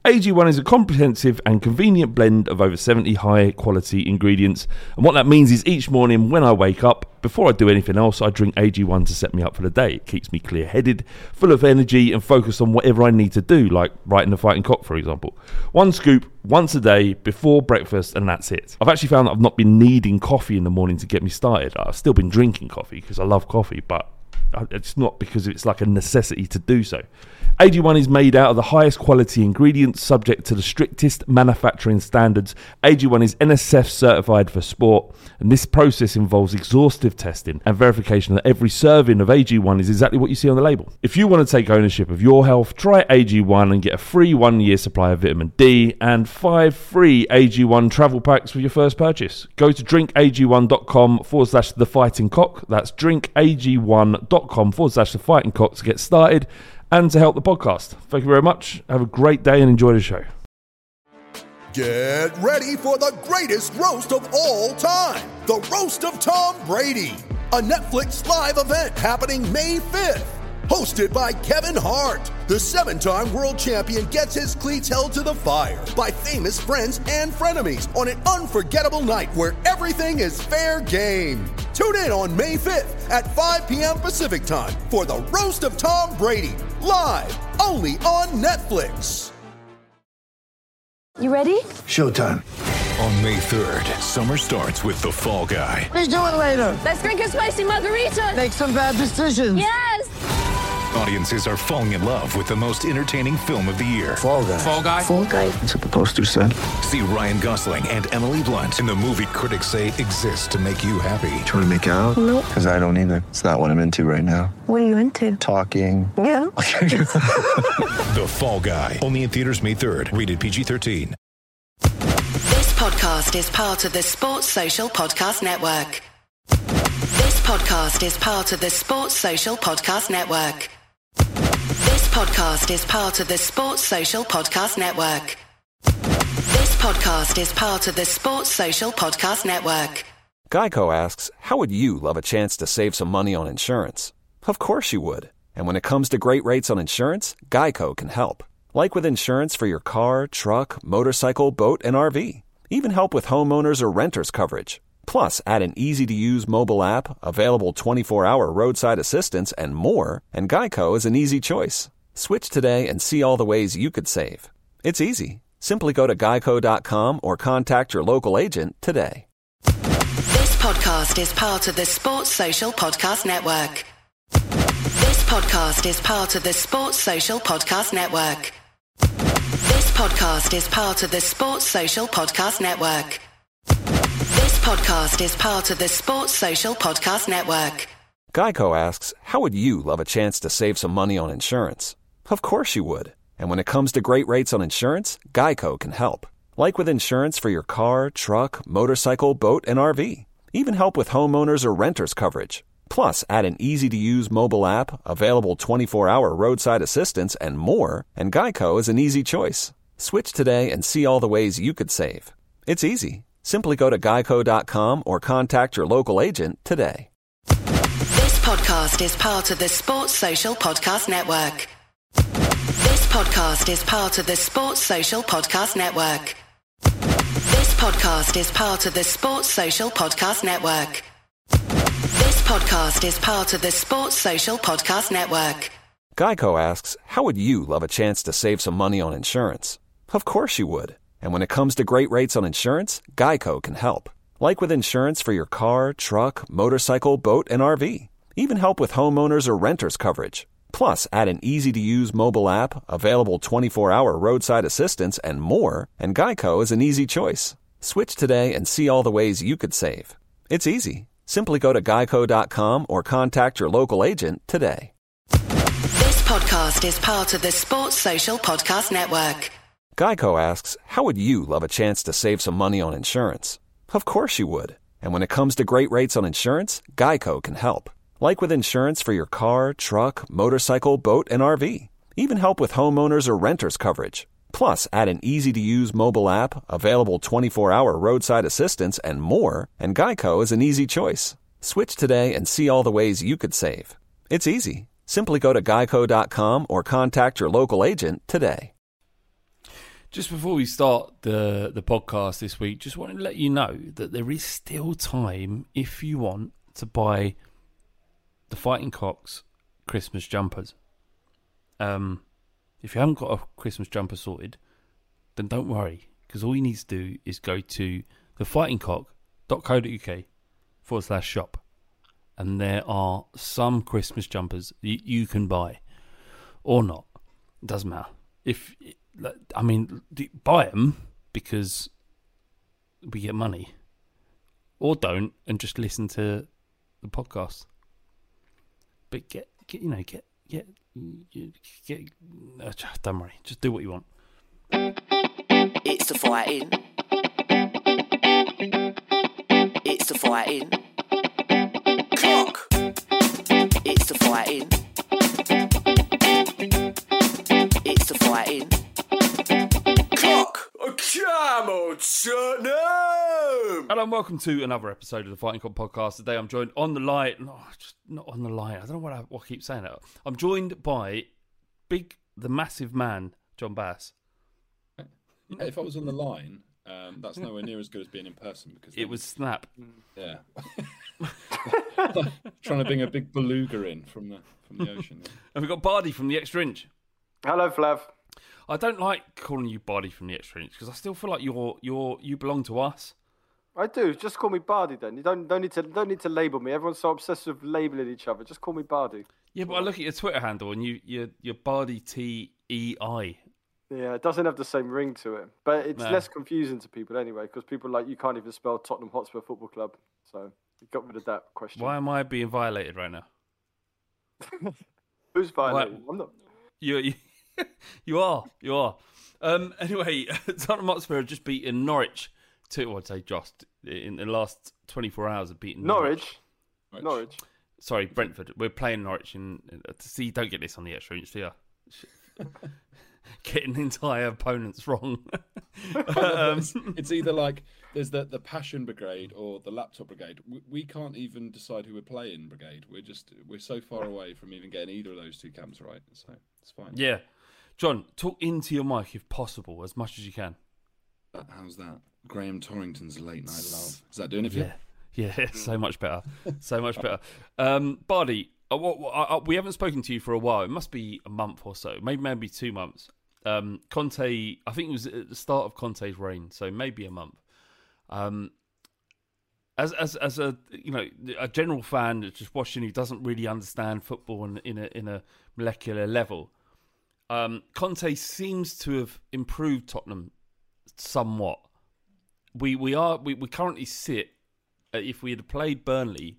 AG1 is a comprehensive and convenient blend of over 70 high-quality ingredients, and what that means is each morning when I wake up, before I do anything else, I drink AG1 to set me up for the day. It keeps me clear-headed, full of energy, and focused on whatever I need to do, like writing The Fighting Cock, for example. One scoop, once a day, before breakfast, and that's it. I've actually found that I've not been needing coffee in the morning to get me started. I've still been drinking coffee because I love coffee, but it's not because it's like a necessity to do so. AG1 is made out of the highest quality ingredients subject to the strictest manufacturing standards. AG1 is NSF certified for sport, and this process involves exhaustive testing and verification that every serving of AG1 is exactly what you see on the label. If you want to take ownership of your health, try AG1 and get a free 1-year supply of vitamin D and 5 free AG1 travel packs with your first purchase. Go to drinkag1.com/thefightingcock. That's drinkag1.com/thefightingcock to get started and to help the podcast. Thank you very much. Have a great day and enjoy the show. Get ready for the greatest roast of all time. The Roast of Tom Brady. A Netflix live event happening May 5th. Hosted by Kevin Hart. The 7-time world champion gets his cleats held to the fire by famous friends and frenemies on an unforgettable night where everything is fair game. Tune in on May 5th at 5 p.m. Pacific time for the Roast of Tom Brady. Live only on Netflix. You ready? Showtime. On May 3rd, summer starts with The Fall Guy. Let's do it later. Let's drink a spicy margarita. Make some bad decisions. Yes! Audiences are falling in love with the most entertaining film of the year. Fall Guy. Fall Guy? Fall guy. That's what the poster said. See Ryan Gosling and Emily Blunt in the movie critics say exists to make you happy. Trying to make it out? Nope. Because I don't either. It's not what I'm into right now. What are you into? Talking. Yeah. The Fall Guy. Only in theaters May 3rd. Rated PG-13. This podcast is part of the Sports Social Podcast Network. This podcast is part of the Sports Social Podcast Network. This podcast is part of the Sports Social Podcast Network. This podcast is part of the Sports Social Podcast Network. Geico asks, how would you love a chance to save some money on insurance? Of course you would. And when it comes to great rates on insurance, Geico can help. Like with insurance for your car, truck, motorcycle, boat, and RV. Even help with homeowners or renters coverage. Plus, add an easy-to-use mobile app, available 24-hour roadside assistance, and more, and Geico is an easy choice. Switch today and see all the ways you could save. It's easy. Simply go to geico.com or contact your local agent today. This podcast is part of the Sports Social Podcast Network. This podcast is part of the Sports Social Podcast Network. This podcast is part of the Sports Social Podcast Network. This podcast is part of the Sports Social Podcast Network. Geico asks, how would you love a chance to save some money on insurance? Of course you would. And when it comes to great rates on insurance, Geico can help. Like with insurance for your car, truck, motorcycle, boat, and RV. Even help with homeowners or renters coverage. Plus, add an easy-to-use mobile app, available 24-hour roadside assistance, and more, and Geico is an easy choice. Switch today and see all the ways you could save. It's easy. Simply go to geico.com or contact your local agent today. This podcast is part of the Sports Social Podcast Network. This podcast is part of the Sports Social Podcast Network. This podcast is part of the Sports Social Podcast Network. This podcast is part of the Sports Social Podcast Network. Geico asks, how would you love a chance to save some money on insurance? Of course you would. And when it comes to great rates on insurance, Geico can help. Like with insurance for your car, truck, motorcycle, boat, and RV. Even help with homeowners or renters coverage. Plus, add an easy-to-use mobile app, available 24-hour roadside assistance, and more, and Geico is an easy choice. Switch today and see all the ways you could save. It's easy. Simply go to geico.com or contact your local agent today. This podcast is part of the Sports Social Podcast Network. Geico asks, how would you love a chance to save some money on insurance? Of course you would. And when it comes to great rates on insurance, Geico can help. Like with insurance for your car, truck, motorcycle, boat, and RV. Even help with homeowners or renters coverage. Plus, add an easy-to-use mobile app, available 24-hour roadside assistance, and more, and Geico is an easy choice. Switch today and see all the ways you could save. It's easy. Simply go to geico.com or contact your local agent today. Just before we start the podcast this week, just wanted to let you know that there is still time if you want to buy the Fighting Cocks Christmas jumpers. If you haven't got a Christmas jumper sorted, then don't worry, because all you need to do is go to thefightingcock.co.uk/shop, and there are some Christmas jumpers you can buy or not. It doesn't matter. Buy them because we get money, or don't, and just listen to the podcast. But don't worry, just do what you want. It's the fighting. It's the fighting. Cock. It's the fighting. It's the fighting. Cock. Come on, Tottenham! Hello and welcome to another episode of the Fighting Cock podcast. Today I'm joined on the line. No, just not on the line. I don't know what I keep saying that. I'm joined by the massive man, John Bass. If I was on the line, that's nowhere near as good as being in person because it was Snap. Yeah, trying to bring a big beluga in from the ocean. Yeah. And we've got Bardi from the Extra Inch. Hello, Flav. I don't like calling you Bardi from the Extra Inch because I still feel like you belong to us. I do. Just call me Bardi then. You don't need to label me. Everyone's so obsessed with labeling each other. Just call me Bardi. Yeah, but I look at your Twitter handle and you're Bardi TEI. Yeah, it doesn't have the same ring to it, but it's less confusing to people anyway because people you can't even spell Tottenham Hotspur Football Club, so you got rid of that question. Why am I being violated right now? Who's violated? I'm not. You are. Anyway, Tottenham Hotspur have just beaten Norwich. Just in the last 24 hours have beaten Norwich. Sorry, Brentford. We're playing Norwich see. Don't get this on the Extra Inch, do you? Getting entire opponents wrong. It's either like there's the Passion Brigade or the Laptop Brigade. We can't even decide who we're playing brigade. We're so far away from even getting either of those two camps right. So it's fine. Yeah, John, talk into your mic if possible, as much as you can. How's that? Graham Torrington's Late Night Love. Is that doing it for you? Yeah, so much better. So much better. Bardi, we haven't spoken to you for a while. It must be a month or so, maybe 2 months. Conte, I think it was at the start of Conte's reign, so maybe a month. As a a general fan that's just watching who doesn't really understand football in a molecular level, Conte seems to have improved Tottenham somewhat. We currently sit. If we had played Burnley,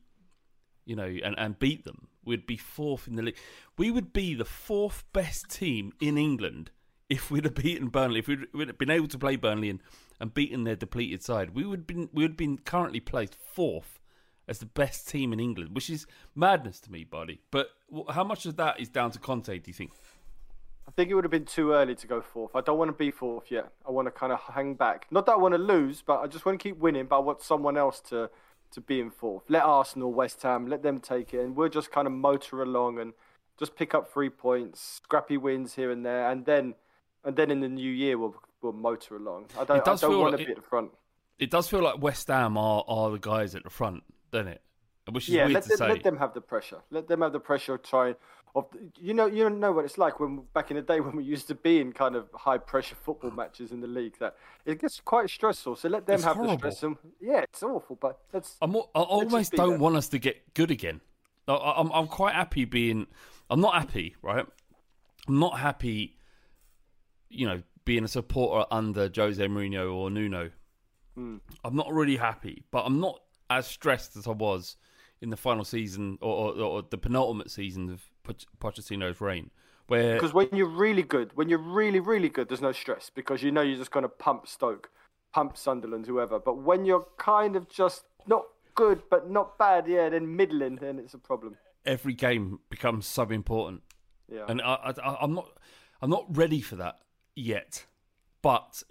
and beat them, we'd be fourth in the league. We would be the fourth best team in England if we'd have beaten Burnley. If we'd have been able to play Burnley and beaten their depleted side, we would have been currently placed fourth as the best team in England, which is madness to me, buddy. But how much of that is down to Conte, do you think? I think it would have been too early to go fourth. I don't want to be fourth yet. I want to kind of hang back. Not that I want to lose, but I just want to keep winning. But I want someone else to be in fourth. Let Arsenal, West Ham, let them take it. And we'll just kind of motor along and just pick up 3 points, scrappy wins here and there. And then in the new year, we'll motor along. I don't want to be at the front. It does feel like West Ham are the guys at the front, doesn't it? Which is weird to say. Let them have the pressure. Let them have the pressure of trying. You know what it's like when back in the day when we used to be in kind of high pressure football matches in the league. That it gets quite stressful. So let them have the stress. It's awful, but I almost don't want us to get good again. I'm quite happy being. I'm not happy, right? I'm not happy. Being a supporter under Jose Mourinho or Nuno. I'm not really happy, but I'm not as stressed as I was in the final season or the penultimate season of Pochettino's reign. Because when you're really good, really good, there's no stress because you're just going to pump Stoke, pump Sunderland, whoever. But when you're kind of just not good but not bad, then middling, then it's a problem. Every game becomes so important. Yeah, and I'm not ready for that yet. But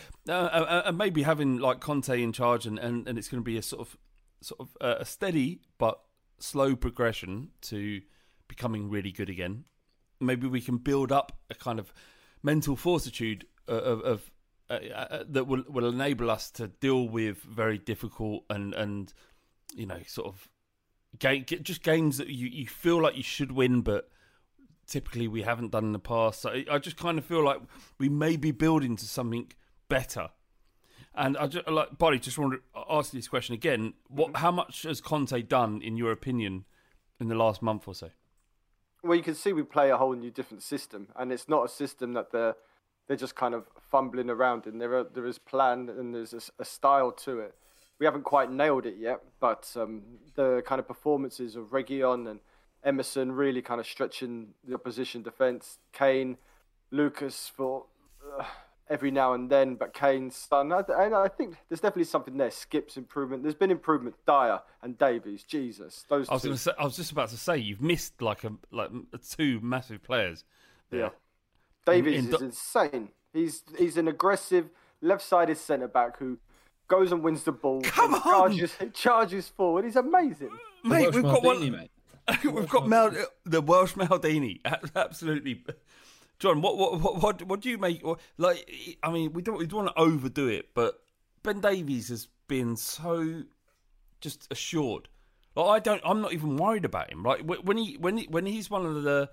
maybe having like Conte in charge and it's going to be a sort of a steady but slow progression to becoming really good again. Maybe we can build up a kind of mental fortitude that will enable us to deal with very difficult and sort of just games that you feel like you should win, but typically we haven't done in the past. So I just kind of feel like we may be building to something better. And I just Barry, just want to ask you this question again: how much has Conte done, in your opinion, in the last month or so? Well, you can see we play a whole new different system, and it's not a system that they're just kind of fumbling around in. There is plan and there's a style to it. We haven't quite nailed it yet, but the kind of performances of Reguilon and Emerson really kind of stretching the opposition defence. Kane, Lucas for every now and then, but Kane's son. I think there's definitely something there. Skip's improvement. There's been improvement. Dyer and Davies. Jesus, those. I was just about to say you've missed like two massive players there. Yeah, Davies is insane. He's an aggressive left-sided centre back who goes and wins the ball. Come on, charges forward. He's amazing, mate. We've got one. Mate. We've got the Welsh Maldini. Absolutely. John, what do you make? Like, I mean, we don't want to overdo it, but Ben Davies has been so just assured. Like, I'm not even worried about him. Right, when he's one of the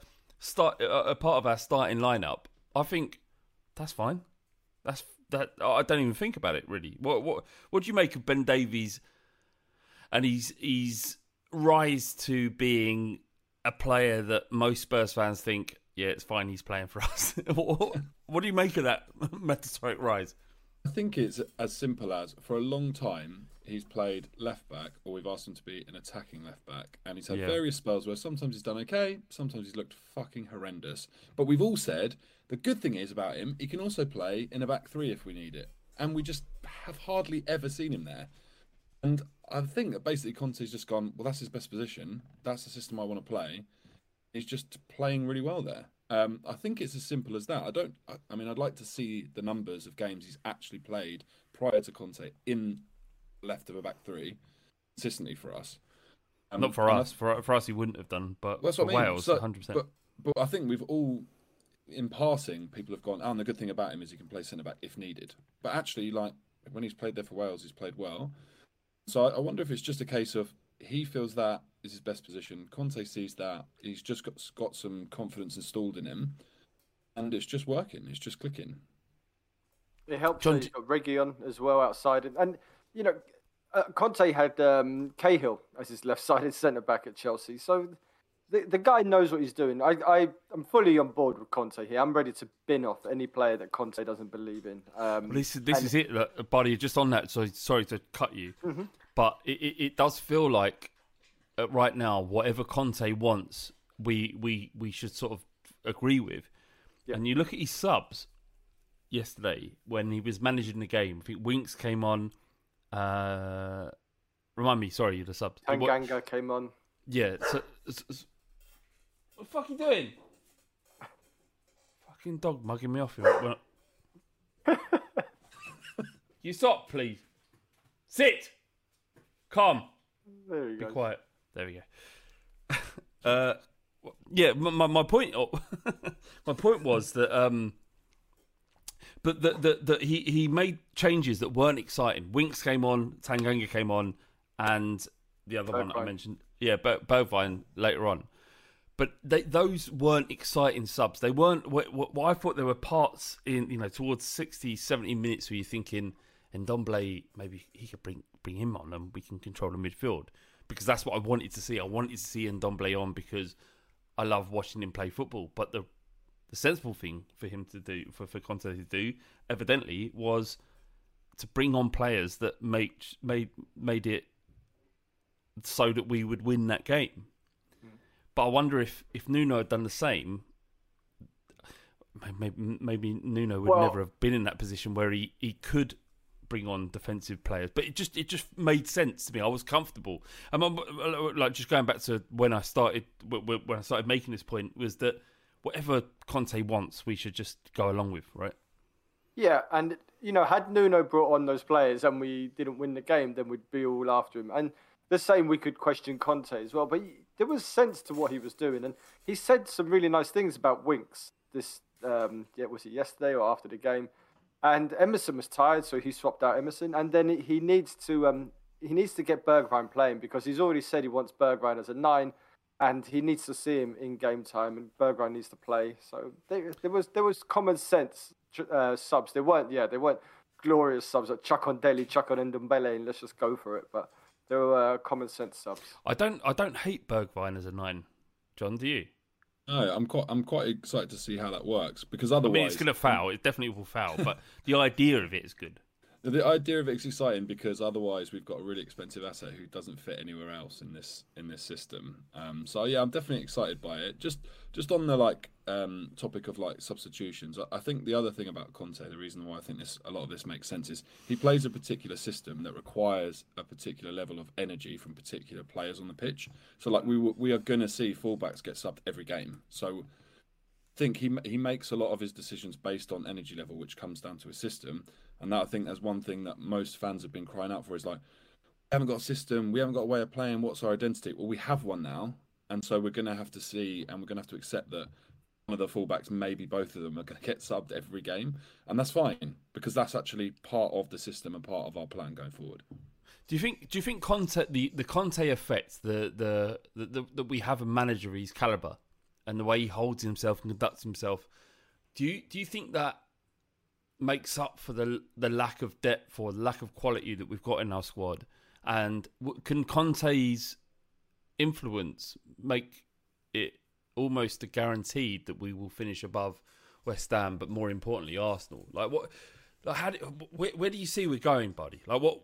a part of our starting lineup, I think that's fine. That I don't even think about it really. What do you make of Ben Davies and he's rise to being a player that most Spurs fans think, yeah, it's fine, he's playing for us? What do you make of that meteoric rise? I think it's as simple as, for a long time, he's played left back, or we've asked him to be an attacking left back, and he's had various spells where sometimes he's done okay, sometimes he's looked fucking horrendous. But we've all said the good thing is about him, he can also play in a back three if we need it, and we just have hardly ever seen him there. And I think that basically Conte's just gone, well, that's his best position. That's the system I want to play. He's just playing really well there. I think it's as simple as that. I'd like to see the numbers of games he's actually played prior to Conte in left of a back three consistently for us. Not for us. For us, he wouldn't have done. But for Wales, 100%. But I think we've all, in passing, people have gone, and the good thing about him is he can play centre back if needed. But actually, like when he's played there for Wales, he's played well. So I wonder if it's just a case of he feels that is his best position. Conte sees that. He's just got some confidence installed in him. And it's just working. It's just clicking. It helps that he's got Reguilon as well outside. And Conte had Cahill as his left-sided centre-back at Chelsea. So the guy knows what he's doing. I'm fully on board with Conte here. I'm ready to bin off any player that Conte doesn't believe in. This is it, buddy. Just on that, so sorry to cut you, but it does feel like right now, whatever Conte wants, we should sort of agree with. Yeah. And you look at his subs yesterday when he was managing the game. I think Winks came on. Remind me, sorry, the subs. Tanganga came on. Yeah. So, what the fuck are you doing? Fucking dog mugging me off here. You stop, please. Sit. Calm. There you go. Be quiet. There we go. Yeah, my point. My point was that, but that he made changes that weren't exciting. Winks came on, Tanganga came on, and the other one I mentioned, Bovine later on. But those weren't exciting subs. They weren't. I thought there were parts in towards 60, 70 minutes where you're thinking, Ndombele, maybe he could bring him on and we can control the midfield, because that's what I wanted to see. I wanted to see Ndombele on because I love watching him play football. But the sensible thing for him to do, for Conte to do, evidently, was to bring on players that made it so that we would win that game. But I wonder if Nuno had done the same, maybe Nuno would never have been in that position where he could bring on defensive players. But it just made sense to me. I was comfortable. I'm like, just going back to when I started making this point, was that whatever Conte wants, we should just go along with, right? Yeah, and had Nuno brought on those players and we didn't win the game, then we'd be all after him. And the same, we could question Conte as well, but there was sense to what he was doing, and he said some really nice things about Winks. Was it yesterday or after the game? And Emerson was tired, so he swapped out Emerson. And then he needs to get Bergwijn playing because he's already said he wants Bergwijn as a 9, and he needs to see him in game time. And Bergwijn needs to play. So there was common sense subs. They weren't glorious subs like Chuck on Dele, Chuck on Ndombele, and let's just go for it. But they were common sense subs. I don't hate Bergwijn as a 9, John. Do you? No, I'm quite excited to see how that works because otherwise, I mean, it's going to foul. It definitely will foul, but the idea of it is good. The idea of it's exciting because otherwise we've got a really expensive asset who doesn't fit anywhere else in this system. So yeah, I'm definitely excited by it. Just on the topic of substitutions, I think the other thing about Conte, the reason why I think a lot of this makes sense is he plays a particular system that requires a particular level of energy from particular players on the pitch. So we are going to see fullbacks get subbed every game. So I think he makes a lot of his decisions based on energy level, which comes down to a system. And that I think that's one thing that most fans have been crying out for is we haven't got a system, we haven't got a way of playing, what's our identity? Well, we have one now. And so we're going to have to see, and we're going to have to accept that one of the fullbacks, maybe both of them, are going to get subbed every game. And that's fine, because that's actually part of the system and part of our plan going forward. Do you think Conte, the Conte effect, that we have a manager of his calibre and the way he holds himself and conducts himself, do you think that makes up for the lack of depth or the lack of quality that we've got in our squad? And can Conte's influence make it almost a guaranteed that we will finish above West Ham, but more importantly Arsenal? Where do you see we're going, buddy?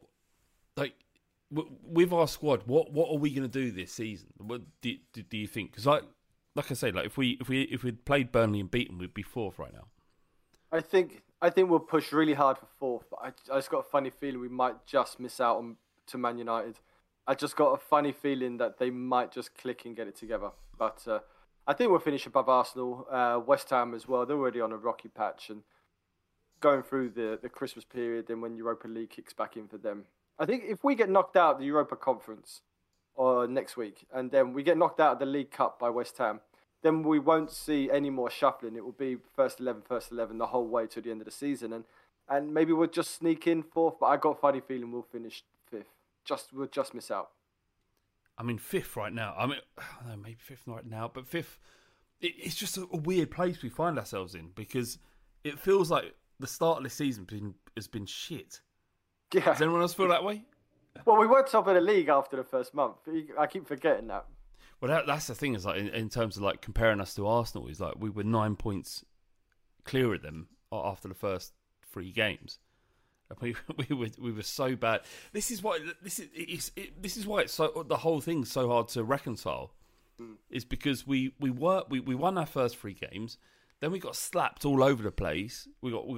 With our squad, what are we going to do this season? What do you think? Because like I say, if we'd played Burnley and beaten, we'd be 4th right now. I think we'll push really hard for 4th, but I just got a funny feeling we might just miss out to Man United. I just got a funny feeling that they might just click and get it together. But I think we'll finish above Arsenal, West Ham as well. They're already on a rocky patch and going through the Christmas period, and when Europa League kicks back in for them. I think if we get knocked out of the Europa Conference or next week, and then we get knocked out of the League Cup by West Ham, then we won't see any more shuffling. It will be first 11 the whole way to the end of the season. And maybe we'll just sneak in 4th, but I got a funny feeling we'll finish 5th. We'll just miss out. I mean, 5th right now. I mean, I don't know, maybe 5th right now, but 5th, it's just a weird place we find ourselves in because it feels like the start of the season has been shit. Yeah. Does anyone else feel that way? Well, we were top of the league after the first month. I keep forgetting that. Well, that's the thing is in terms of comparing us to Arsenal is we were 9 points clear of them after the first 3 games. We were so bad. This is why it's so, the whole thing's so hard to reconcile. Is because we won our first 3 games, then we got slapped all over the place. We got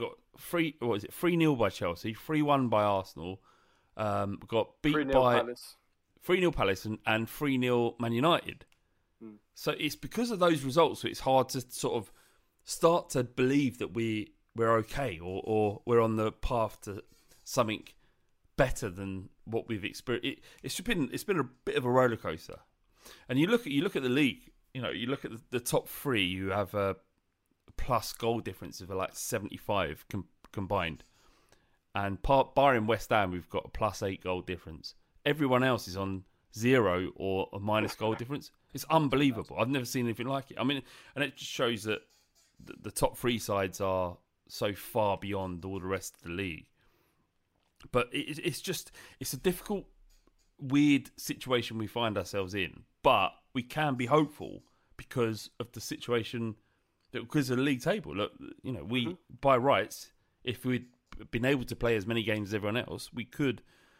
3-0 by Chelsea, 3-1 by Arsenal. We got beat by Palace. 3-0 Palace and 3-0 Man United. So it's because of those results that it's hard to sort of start to believe that we're okay or we're on the path to something better than what we've experienced. It's been a bit of a roller coaster. And you look at the league. You look at the top 3. You have a plus goal difference of 75 combined, and barring West Ham, we've got a plus 8 goal difference. Everyone else is on 0 or a minus goal difference. It's unbelievable. I've never seen anything like it. I mean, and it just shows that the top 3 sides are so far beyond all the rest of the league. But it's a difficult, weird situation we find ourselves in. But we can be hopeful because of the situation, because of the league table. Look, we by rights, if we'd been able to play as many games as everyone else, we could,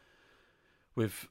with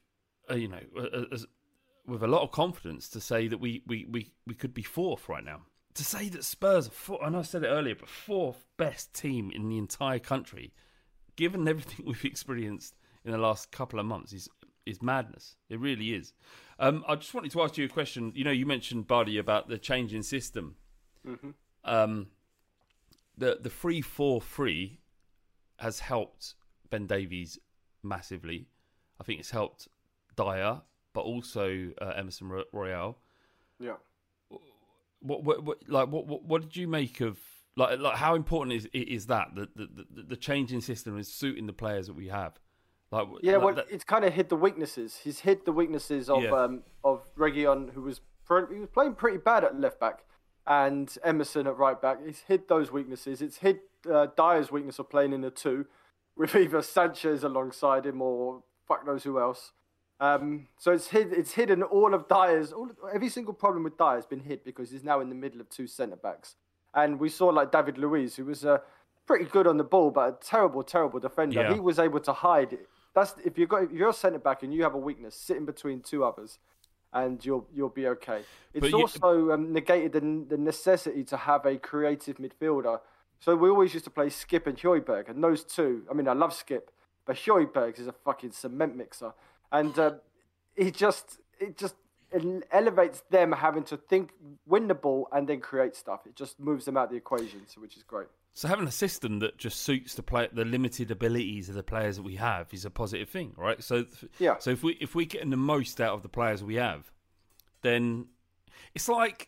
with a lot of confidence, to say that we could be 4th right now. To say that Spurs are and I said it earlier, but 4th best team in the entire country, given everything we've experienced in the last couple of months, is madness. It really is. I just wanted to ask you a question. You mentioned, Bardi, about the change in system. Mm-hmm. The 3-4-3 has helped Ben Davies massively. I think it's helped Dyer, but also Emerson Royale. Yeah. What did you make of Like how important is that the changing system is suiting the players that we have? It's kind of hid the weaknesses. He's hid the weaknesses of Reguilon, who was playing pretty bad at left back, and Emerson at right back. He's hid those weaknesses. It's hid Dyer's weakness of playing in the 2, with either Sanchez alongside him or fuck knows who else. So it's hidden all of Dyer's. Every single problem with Dyer has been hid because he's now in the middle of 2 centre backs. And we saw like David Luiz, who was pretty good on the ball, but a terrible, terrible defender. Yeah. He was able to hide it. That's if you're a centre back and you have a weakness, sit in between 2 others, and you'll be okay. It's also negated the necessity to have a creative midfielder. So we always used to play Skip and Højbjerg, and those two. I mean, I love Skip, but Højbjerg is a fucking cement mixer, and it just elevates them having to think, win the ball, and then create stuff. It just moves them out of the equation, which is great. So having a system that just suits the limited abilities of the players that we have is a positive thing, right? So So if we get the most out of the players we have, then it's like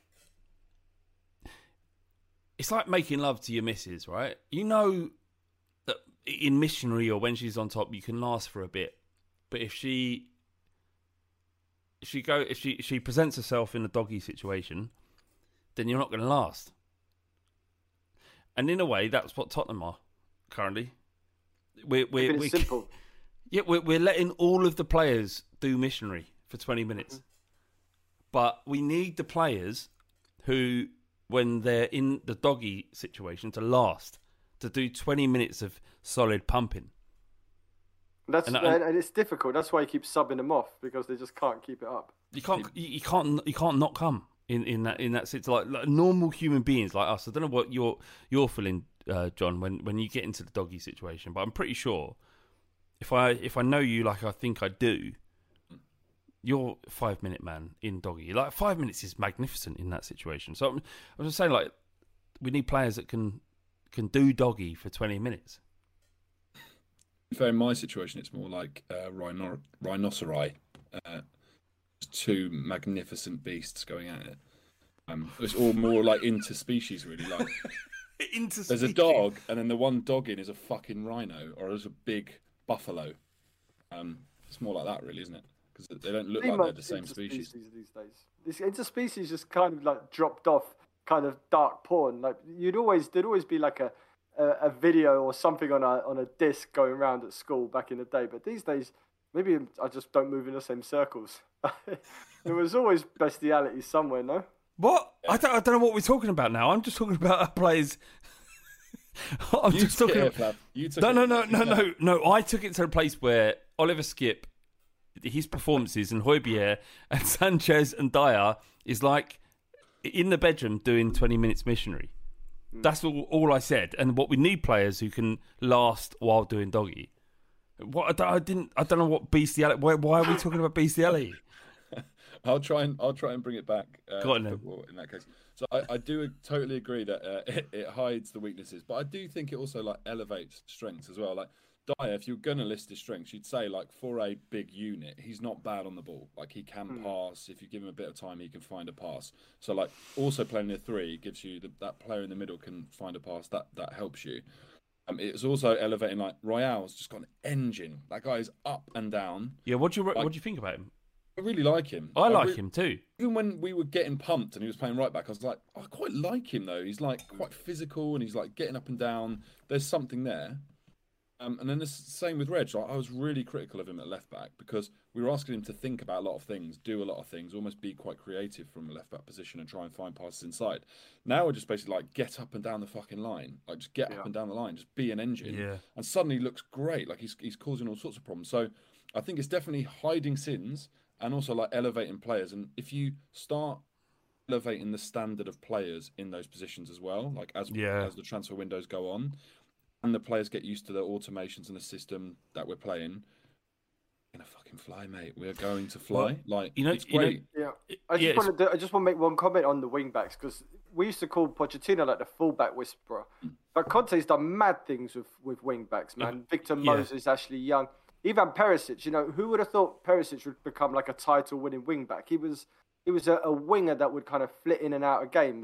making love to your missus, right? You know that in missionary or when she's on top, you can last for a bit, but if she presents herself in a doggy situation, then you're not going to last. And in a way, that's what Tottenham are currently. We're simple. Yeah, we're letting all of the players do missionary for 20 minutes. But we need the players who, when they're in the doggy situation, to last, to do 20 minutes of solid pumping. And it's difficult. That's why you keep subbing them off, because they just can't keep it up. You can't not come. In that sense, like normal human beings like us. I don't know what you're feeling, John, when you get into the doggy situation, but I'm pretty sure if I know you like I think I do, you're a 5-minute man in doggy. Like 5 minutes is magnificent in that situation. So I'm just saying, like, we need players that can do doggy for 20 minutes. Fair, in my situation, it's more like rhinoceri. 2 magnificent beasts going at it. It's all more like interspecies, really. Like there's a dog, and then the one dogging is a fucking rhino, or there's a big buffalo. It's more like that, really, isn't it? Because they don't look like they're the same species these days. This interspecies just kind of like dropped off, kind of dark porn. Like there'd always be like a video or something on a disc going around at school back in the day. But these days, maybe I just don't move in the same circles. There was always bestiality somewhere, no? What? Yeah. I don't know what we're talking about now. I'm just talking about our players. No. I took it to a place where Oliver Skip, his performances, and Højbjerg and Sanchez and Dyer is like in the bedroom doing 20 minutes missionary. That's all I said. And what we need players who can last while doing doggy. What I don't know what bestiality. Why are we talking about bestiality? I'll try and bring it back. Got it. In that case, so I do totally agree that it hides the weaknesses, but I do think it also like elevates strengths as well. Like Dyer, if you're gonna list his strengths, you'd say like for a big unit, he's not bad on the ball. Like he can pass. If you give him a bit of time, he can find a pass. So like also playing the 3 gives you that player in the middle can find a pass. That helps you. It's also elevating. Like Royale's just got an engine. That guy is up and down. Yeah, what do you think about him? I really like him. I like him too. Even when we were getting pumped and he was playing right back, I was like, I quite like him though. He's like quite physical and he's like getting up and down. There's something there. And then the same with Reg. Like, I was really critical of him at left back because we were asking him to think about a lot of things, do a lot of things, almost be quite creative from a left back position and try and find passes inside. Now we're just basically like get up and down the fucking line, like just get up and down the line, just be an engine, and suddenly looks great. Like he's causing all sorts of problems. So I think it's definitely hiding sins and also like elevating players. And if you start elevating the standard of players in those positions as well, like as the transfer windows go on. And the players get used to the automations and the system that we're playing. We're gonna fucking fly, mate. We're going to fly. Well, it's great. I just want to make one comment on the wing backs because we used to call Pochettino like the fullback whisperer, but Conte's done mad things with wing backs, man. Victor Moses, Ashley Young, Ivan Perisic. You know, who would have thought Perisic would become like a title-winning wing back? He was a winger that would kind of flit in and out of games.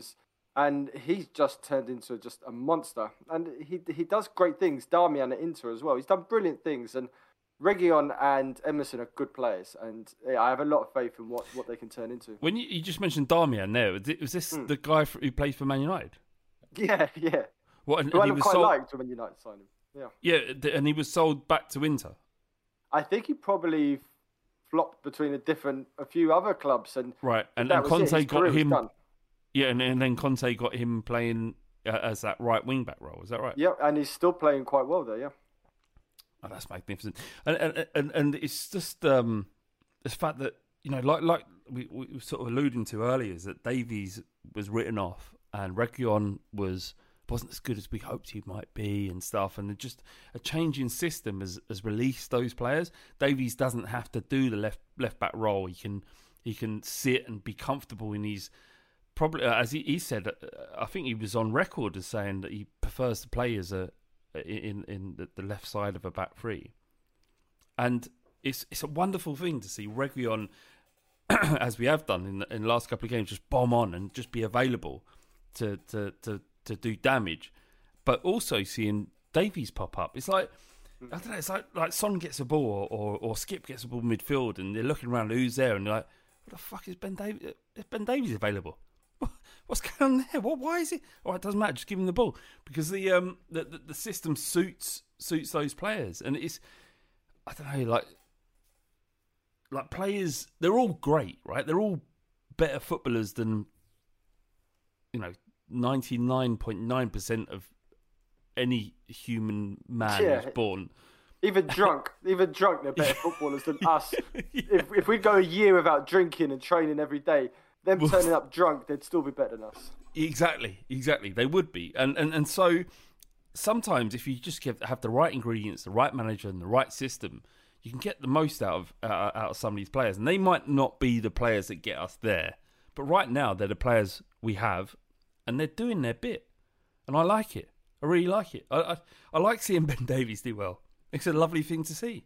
and he's just turned into just a monster. And he does great things. Darmian at Inter as well. He's done brilliant things, and Reguilon and Emerson are good players, and I have a lot of faith in what they can turn into. When you just mentioned Darmian there, was this the guy who plays for Man United? Yeah. What? And who I he was quite sold... liked when United signed him. Yeah, and he was sold back to Inter. I think he probably flopped between a few other clubs, and right, and Conte got him. Yeah, and then Conte got him playing as that right wing back role. Is that right? Yeah, and he's still playing quite well there. Yeah. Oh, that's magnificent, and it's just the fact that like we were sort of alluding to earlier, is that Davies was written off and Reguilon wasn't as good as we hoped he might be and stuff, and just a changing system has released those players. Davies doesn't have to do the left back role. He can sit and be comfortable in his. Probably, as he said, I think he was on record as saying that he prefers to play as in the left side of a back three, and it's a wonderful thing to see Reguilon, as we have done in the last couple of games, just bomb on and just be available to do damage, but also seeing Davies pop up. It's like, I don't know, it's like Son gets a ball or Skip gets a ball midfield, and they're looking around who's there, and they're like, what the fuck is Ben Davies? Is Ben Davies available? What's going on there? Why is it? Oh, it doesn't matter. Just give him the ball, because the system suits those players, and it's, I don't know, like players. They're all great, right? They're all better footballers than 99.9% of any human man who's born. Even drunk, they're better footballers than us. If we'd go a year without drinking and training every day, them turning up drunk, they'd still be better than us. Exactly. They would be. And so sometimes if you just have the right ingredients, the right manager and the right system, you can get the most out of some of these players. And they might not be the players that get us there, but right now they're the players we have, and they're doing their bit. And I like it. I really like it. I like seeing Ben Davies do well. It's a lovely thing to see.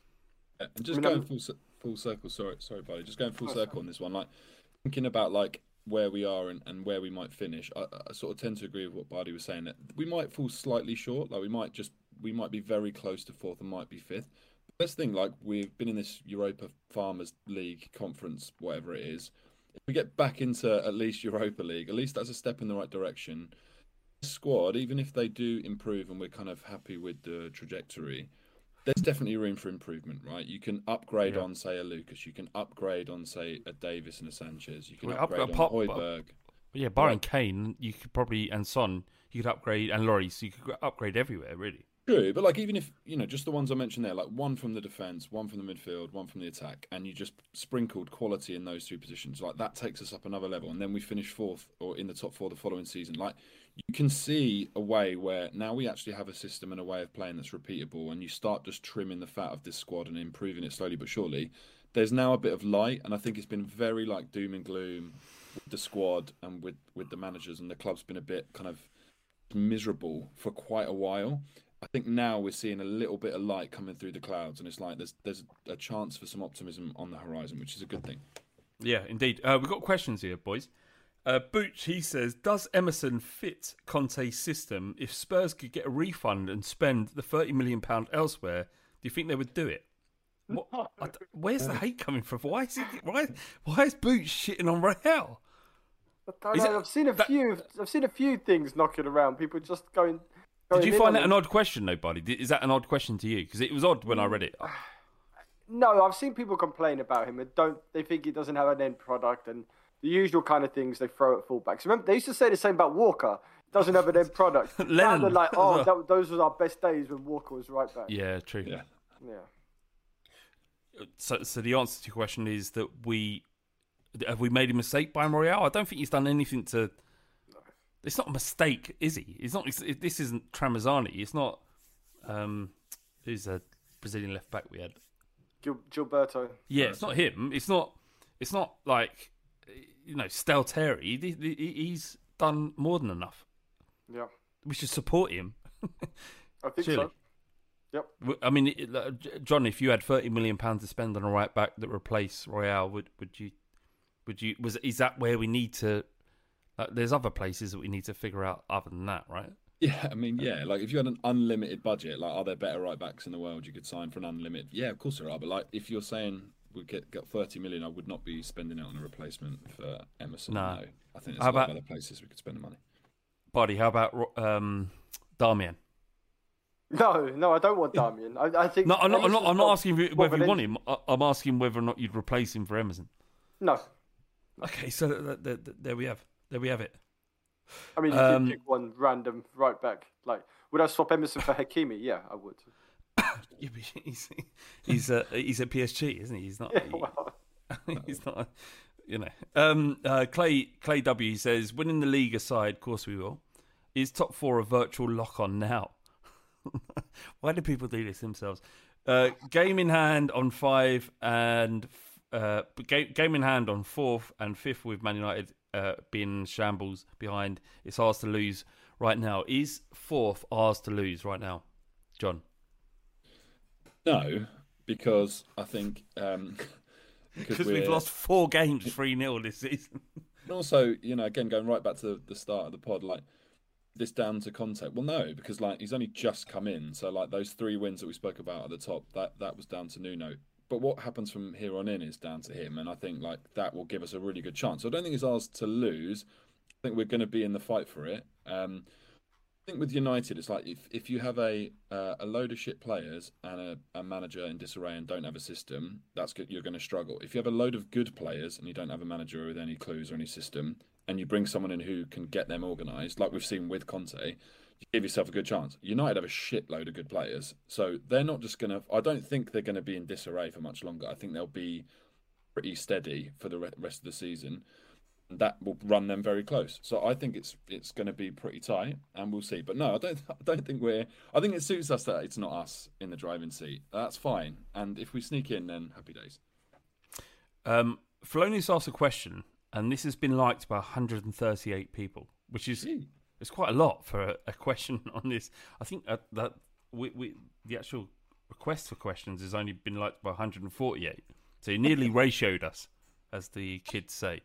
And just going full circle, sorry, buddy. Just going full circle on this one. Like, thinking about like where we are and where we might finish, I sort of tend to agree with what Bardi was saying. That we might fall slightly short. Like we might be very close to fourth and might be fifth. But that's the thing. Like we've been in this Europa Farmers League conference, whatever it is. If we get back into at least Europa League, at least that's a step in the right direction. Squad, even if they do improve and we're kind of happy with the trajectory, there's definitely room for improvement, right? You can upgrade on, say, a Lucas. You can upgrade on, say, a Davis and a Sanchez. You can upgrade on Højbjerg. Yeah, barring Kane, you could probably, and Son, you could upgrade, and Lloris, so you could upgrade everywhere, really. True, but like even if, just the ones I mentioned there, like one from the defence, one from the midfield, one from the attack, and you just sprinkled quality in those three positions, like that takes us up another level, and then we finish fourth or in the top four the following season. Like you can see a way where now we actually have a system and a way of playing that's repeatable, and you start just trimming the fat of this squad and improving it slowly but surely. There's now a bit of light, and I think it's been very like doom and gloom with the squad and with the managers, and the club's been a bit kind of miserable for quite a while. I think now we're seeing a little bit of light coming through the clouds, and it's like there's a chance for some optimism on the horizon, which is a good thing. Yeah, indeed. We've got questions here, boys. Booch, he says, does Emerson fit Conte's system? If Spurs could get a refund and spend the £30 million elsewhere, do you think they would do it? Where's the hate coming from? Why is Booch shitting on Real? I don't know. I've seen a few things knocking around. People just going. Did you find that an odd question, though, buddy? Is that an odd question to you? Because it was odd when I read it. No, I've seen people complain about him and they think he doesn't have an end product and the usual kind of things they throw at fullbacks. Remember, they used to say the same about Walker. Doesn't have an end product. Lennon. They're like, those were our best days when Walker was right back. Yeah, true. Yeah. So the answer to your question is that have we made a mistake by Royale? I don't think he's done anything to. It's not a mistake, is he? It's not. This isn't Tramezzani. It's not. Who's the Brazilian left back we had? Gilberto. Yeah, it's not him. It's not like Stelteri. He's done more than enough. Yeah. We should support him. I think so. Yep. I mean, John, if you had £30 million to spend on a right back that replace Royale, would you? Is that where we need to There's other places that we need to figure out other than that, right? Yeah, I mean, yeah, like if you had an unlimited budget, like are there better right backs in the world you could sign for an unlimited? Yeah, of course there are. But like if you're saying we got 30 million, I would not be spending it on a replacement for Emerson. No, I think there's a lot of other places we could spend the money. Buddy, how about Darmian? No, I don't want Darmian. I think. No, I'm not asking whether you want him. I'm asking whether or not you'd replace him for Emerson. No. Okay, so there we have it. I mean, you could pick one random right back. Like, would I swap Emerson for Hakimi? Yeah, I would. Yeah, but he's at PSG, isn't he? He's not. He's not. You know. Clay W says, winning the league aside, of course we will. Is top 4 a virtual lock on now? Why do people do this themselves? Game in hand on 5 and game in hand on 4th and 5th with Man United being shambles behind. It's ours to lose right now. Is 4th ours to lose right now, John? No, because I think because we've lost 4 games 3-0 this season. And also, you know, again going right back to the start of the pod, like this down to Conte. Well, no, because like he's only just come in, so like those 3 wins that we spoke about at the top, that was down to Nuno. But what happens from here on in is down to him, and I think like that will give us a really good chance. So I don't think it's ours to lose. I think we're going to be in the fight for it. I think with United, it's like if you have a load of shit players and a manager in disarray and don't have a system, that's good. You're going to struggle. If you have a load of good players and you don't have a manager with any clues or any system, and you bring someone in who can get them organised, like we've seen with Conte, you give yourself a good chance. United have a shitload of good players, so they're not just going to... I don't think they're going to be in disarray for much longer. I think they'll be pretty steady for the rest of the season. And that will run them very close. So I think it's going to be pretty tight, and we'll see. But no, I don't think we're... I think it suits us that it's not us in the driving seat. That's fine. And if we sneak in, then happy days. Felonious asked a question, and this has been liked by 138 people, which is... It's quite a lot for a question on this. I think that we the actual request for questions has only been liked by 148. So he nearly ratioed us, as the kids say.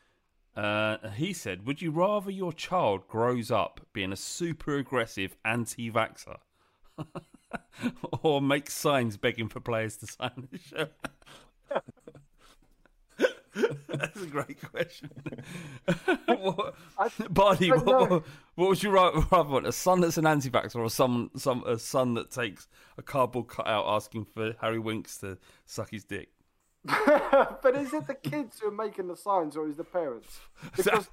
He said, would you rather your child grows up being a super aggressive anti-vaxxer or makes signs begging for players to sign the shirt? That's a great question. Barney, what would you rather want? A son that's an anti-vaxxer or a son that takes a cardboard cutout asking for Harry Winks to suck his dick? But is it the kids who are making the signs, or is the parents? Because...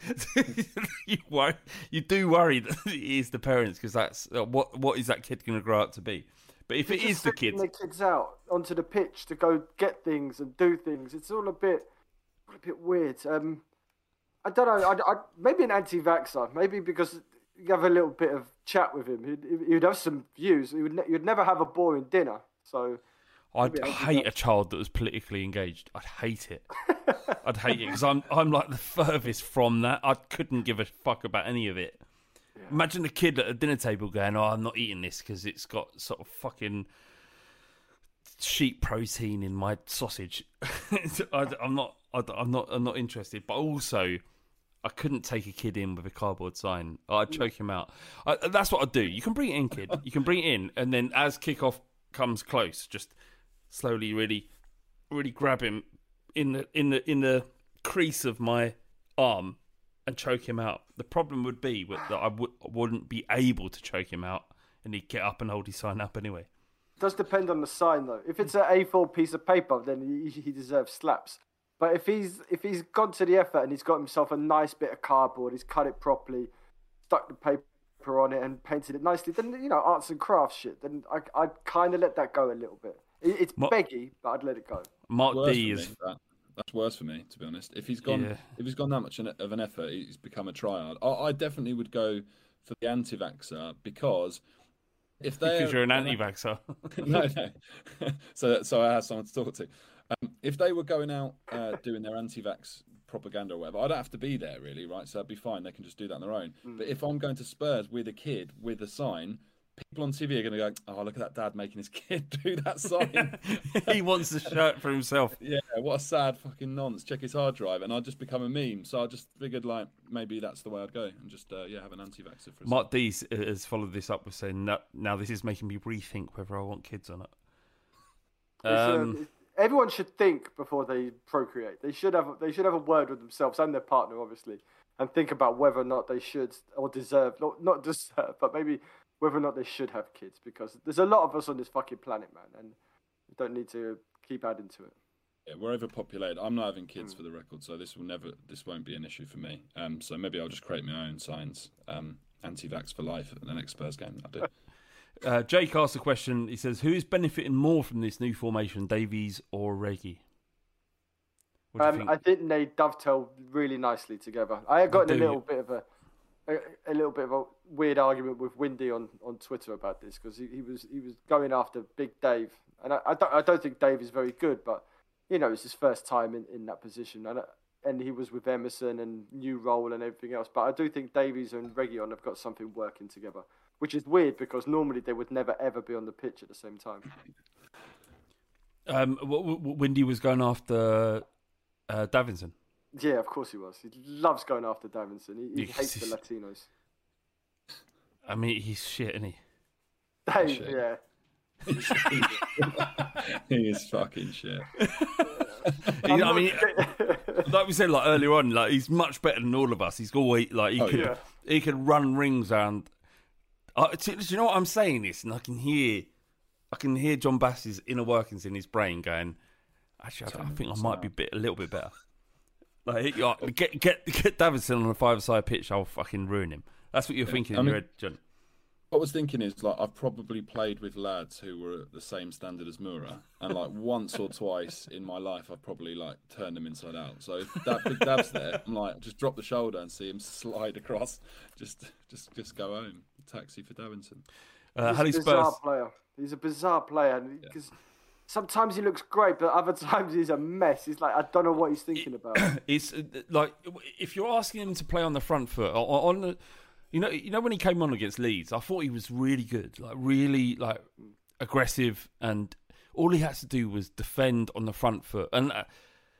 you do worry that it is the parents, because that's what is that kid going to grow up to be? But if it is the kids, the kids out onto the pitch to go get things and do things, it's all a bit weird. I don't know. Maybe an anti-vaxxer. Maybe because you have a little bit of chat with him, he'd have some views. You'd never have a boring dinner. So. I'd hate a child that was politically engaged. I'd hate it. I'd hate it because I'm like the furthest from that. I couldn't give a fuck about any of it. Yeah. Imagine a kid at a dinner table going, "Oh, I'm not eating this because it's got sort of fucking sheep protein in my sausage." I'm not interested. But also, I couldn't take a kid in with a cardboard sign. I'd choke him out. That's what I'd do. You can bring it in, kid. You can bring it in, and then as kickoff comes close, just slowly, really, really grab him in the crease of my arm and choke him out. The problem would be that I wouldn't be able to choke him out, and he'd get up and hold his sign up anyway. It does depend on the sign, though. If it's an A4 piece of paper, then he deserves slaps. But if he's gone to the effort and he's got himself a nice bit of cardboard, he's cut it properly, stuck the paper on it and painted it nicely, then, you know, arts and crafts shit, then I'd kind of let that go a little bit. It's beggy, but I'd let it go. Mark D is... That's worse for me, to be honest. If he's gone that much of an effort, he's become a tryhard. I definitely would go for the anti-vaxxer because because you're an anti-vaxxer. No. So I have someone to talk to. If they were going out doing their anti-vax propaganda or whatever, I don't have to be there really, right? So that'd be fine. They can just do that on their own. But if I'm going to Spurs with a kid with a sign, People on TV are going to go, oh, look at that dad making his kid do that sign. He wants the shirt for himself. Yeah, what a sad fucking nonce. Check his hard drive, and I'd just become a meme. So I just figured, like, maybe that's the way I'd go, and just have an anti-vaxxer for a Mark D has followed this up with saying that now this is making me rethink whether I want kids or not. Everyone should think before they procreate. They should have a word with themselves and their partner, obviously, and think about whether or not they should or deserve, not deserve, but maybe whether or not they should have kids, because there's a lot of us on this fucking planet, man, and we don't need to keep adding to it. Yeah, we're overpopulated. I'm not having kids for the record, so this won't be an issue for me. So maybe I'll just create my own signs, anti-vax for life at the next Spurs game. I'll do. Jake asked a question. He says, who is benefiting more from this new formation, Davies or Reggie? I think they dovetail really nicely together. I got in a little bit of a weird argument with Windy on Twitter about this, because he was going after Big Dave, and I don't think Dave is very good, but it's his first time in that position, and he was with Emerson and new role and everything else. But I do think Davies and Reguilón have got something working together, which is weird because normally they would never ever be on the pitch at the same time. Windy was going after Davinson. Yeah, of course he was. He loves going after Davinson. He hates the Latinos. I mean, he's shit, isn't he? Dave, yeah. He is fucking shit. I mean, like we said, like earlier on, like he's much better than all of us. He's always like he could run rings around. Do you know what I'm saying? This, and I can hear John Bass's inner workings in his brain going, actually, I think I might be a little bit better. Like, get Davidson on a 5-a-side pitch, I'll fucking ruin him. That's what you're thinking in your head, John. What I was thinking is, like, I've probably played with lads who were at the same standard as Moura, and like once or twice in my life, I've probably like turned them inside out. So if that Big Dab's there, I'm like, just drop the shoulder and see him slide across. Just go home. Taxi for Davinson. He's a bizarre player. He's a bizarre player because sometimes he looks great, but other times he's a mess. He's like, I don't know what he's thinking about. It's like if you're asking him to play on the front foot on the. You know when he came on against Leeds, I thought he was really good, like really like aggressive, and all he had to do was defend on the front foot. And I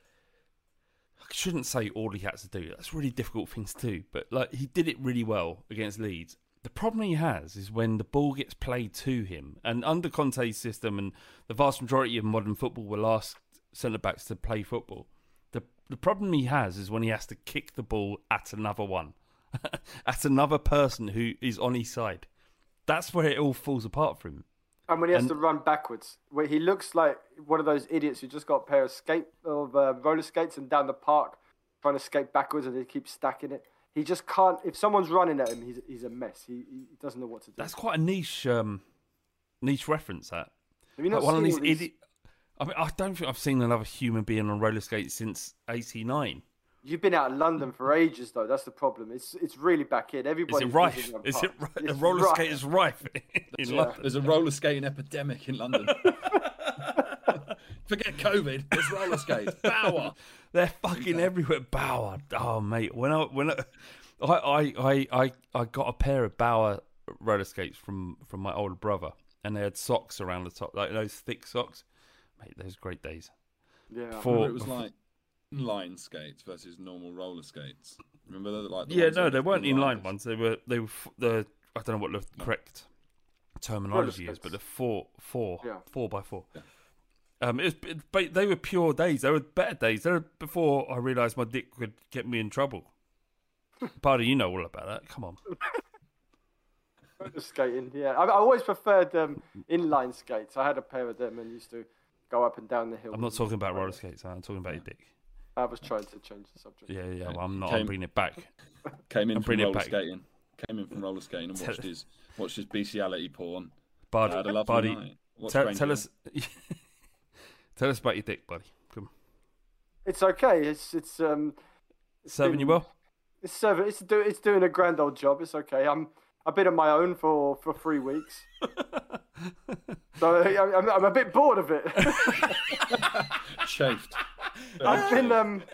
shouldn't say all he had to do. That's a really difficult thing to do, but like he did it really well against Leeds. The problem he has is when the ball gets played to him, and under Conte's system, and the vast majority of modern football will ask centre backs to play football. The problem he has is when he has to kick the ball at another one. At another person who is on his side. That's where it all falls apart for him. And when he has to run backwards, where he looks like one of those idiots who just got a pair of roller skates and down the park trying to skate backwards, and they keep stacking it. He just can't. If someone's running at him, he's a mess. He doesn't know what to do. That's quite a niche reference. That. Have you not like seen these? I mean, I don't think I've seen another human being on roller skates since '89. You've been out of London for ages, though. That's the problem. It's really back in. Everybody. Is it rife? A roller skate is rife in London. There's a roller skating epidemic in London. Forget COVID. There's roller skates. Bauer. They're fucking everywhere. Bauer. Oh mate, when I got a pair of Bauer roller skates from my older brother, and they had socks around the top, like those thick socks. Mate, those great days. Yeah. It was like inline skates versus normal roller skates. Remember that? They weren't inline ones. They were the I don't know what the correct terminology is, but the 4x4. Yeah. They were pure days. They were better days. They were before I realised my dick could get me in trouble. Party, you know all about that. Come on. Roller skating, yeah. I always preferred inline skates. I had a pair of them and used to go up and down the hill. I'm not talking about roller skates. I'm talking about your dick. I was trying to change the subject. Yeah. Well, I'm not. I'm bringing it back. Came in from roller skating and watched his bestiality porn. Buddy, had a lovely night. Tell us about your dick, buddy. Come on. It's okay. It's serving you well. It's doing a grand old job. It's okay. I've been on my own for 3 weeks, so I'm a bit bored of it. Chafed. I'm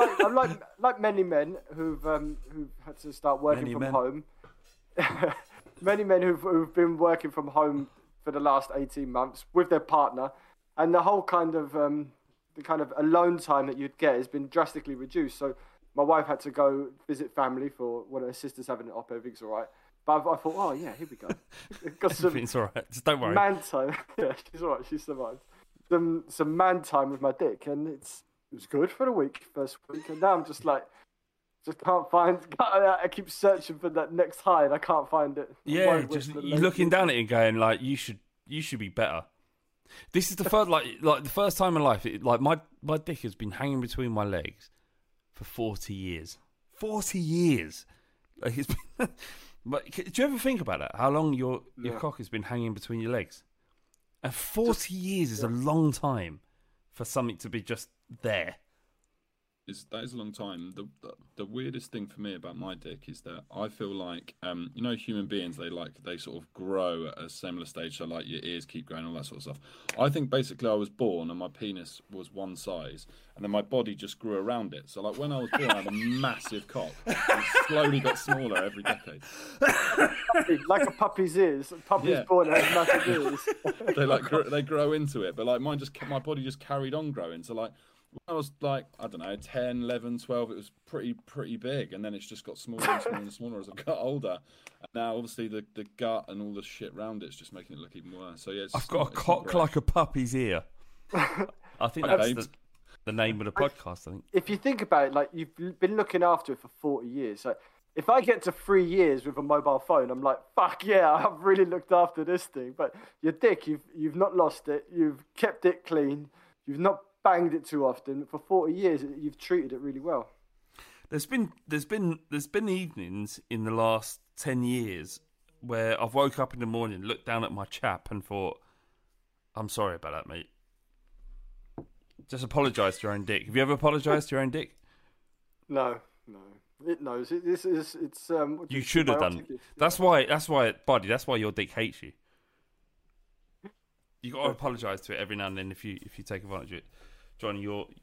like many men who've had to start working from home. many men who've been working from home for the last 18 months with their partner, and the whole kind of the kind of alone time that you'd get has been drastically reduced. So my wife had to go visit family for one of her sisters having an op. Everything's all right. But I thought, oh yeah, here we go. Everything's all right. Just don't worry. Man time. Yeah, she's all right. She survived. Some man time with my dick, and it was good for the first week, and now I'm just like, can't find. I keep searching for that next high, and I can't find it. Yeah, just you're looking down at it and going like, you should be better. This is the first like the first time in life. My dick has been hanging between my legs for 40 years. 40 years. Like it's been. But do you ever think about that? How long your cock has been hanging between your legs? And 40 years is a long time for something to be just there. That is a long time. The weirdest thing for me about my dick is that I feel like human beings they sort of grow at a similar stage. So like your ears keep growing, all that sort of stuff. I think basically I was born and my penis was one size, and then my body just grew around it. So like when I was born, I had a massive cock. And it slowly got smaller every decade. Like a puppy's ears. Puppy's born and has massive ears. they grow into it, but like my body just carried on growing. So like. When I was like, I don't know, 10, 11, 12, it was pretty big. And then it's just got smaller and smaller and smaller as I've got older. And now, obviously, the gut and all the shit around it's just making it look even worse. So, yeah, I've got a cock like a puppy's ear. I think that's the name of the podcast, I think. If you think about it, like, you've been looking after it for 40 years. Like, if I get to 3 years with a mobile phone, I'm like, fuck yeah, I've really looked after this thing. But your dick, you've not lost it. You've kept it clean. You've not banged it too often. For 40 years, you've treated it really well. There's been evenings in the last 10 years where I've woke up in the morning, looked down at my chap and thought, I'm sorry about that, mate. Just apologise to your own dick. Have you ever apologised to your own dick? No. It knows. It's you should have done. That's why, buddy. That's why your dick hates you. You got to apologise to it every now and then if you take advantage of it. Johnny,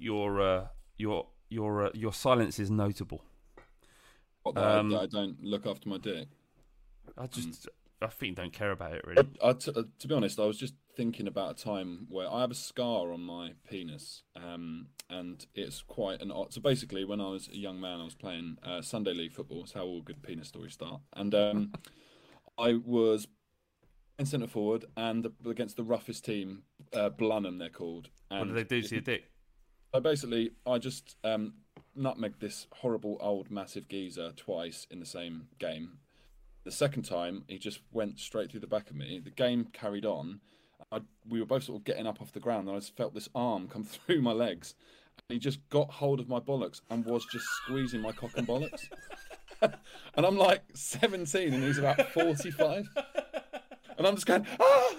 your silence is notable. What, that I don't look after my dick? I think you don't care about it really. To be honest, I was just thinking about a time where I have a scar on my penis, and it's quite an odd. So basically, when I was a young man, I was playing Sunday League football. It's how all good penis stories start, and I was in centre forward and against the roughest team, Blenheim they're called. And what did they do to your dick? So basically, I just nutmegged this horrible old massive geezer twice in the same game. The second time, he just went straight through the back of me. The game carried on. We were both sort of getting up off the ground, and I just felt this arm come through my legs. And he just got hold of my bollocks and was just squeezing my cock and bollocks. And I'm like 17 and he's about 45. And I'm just going,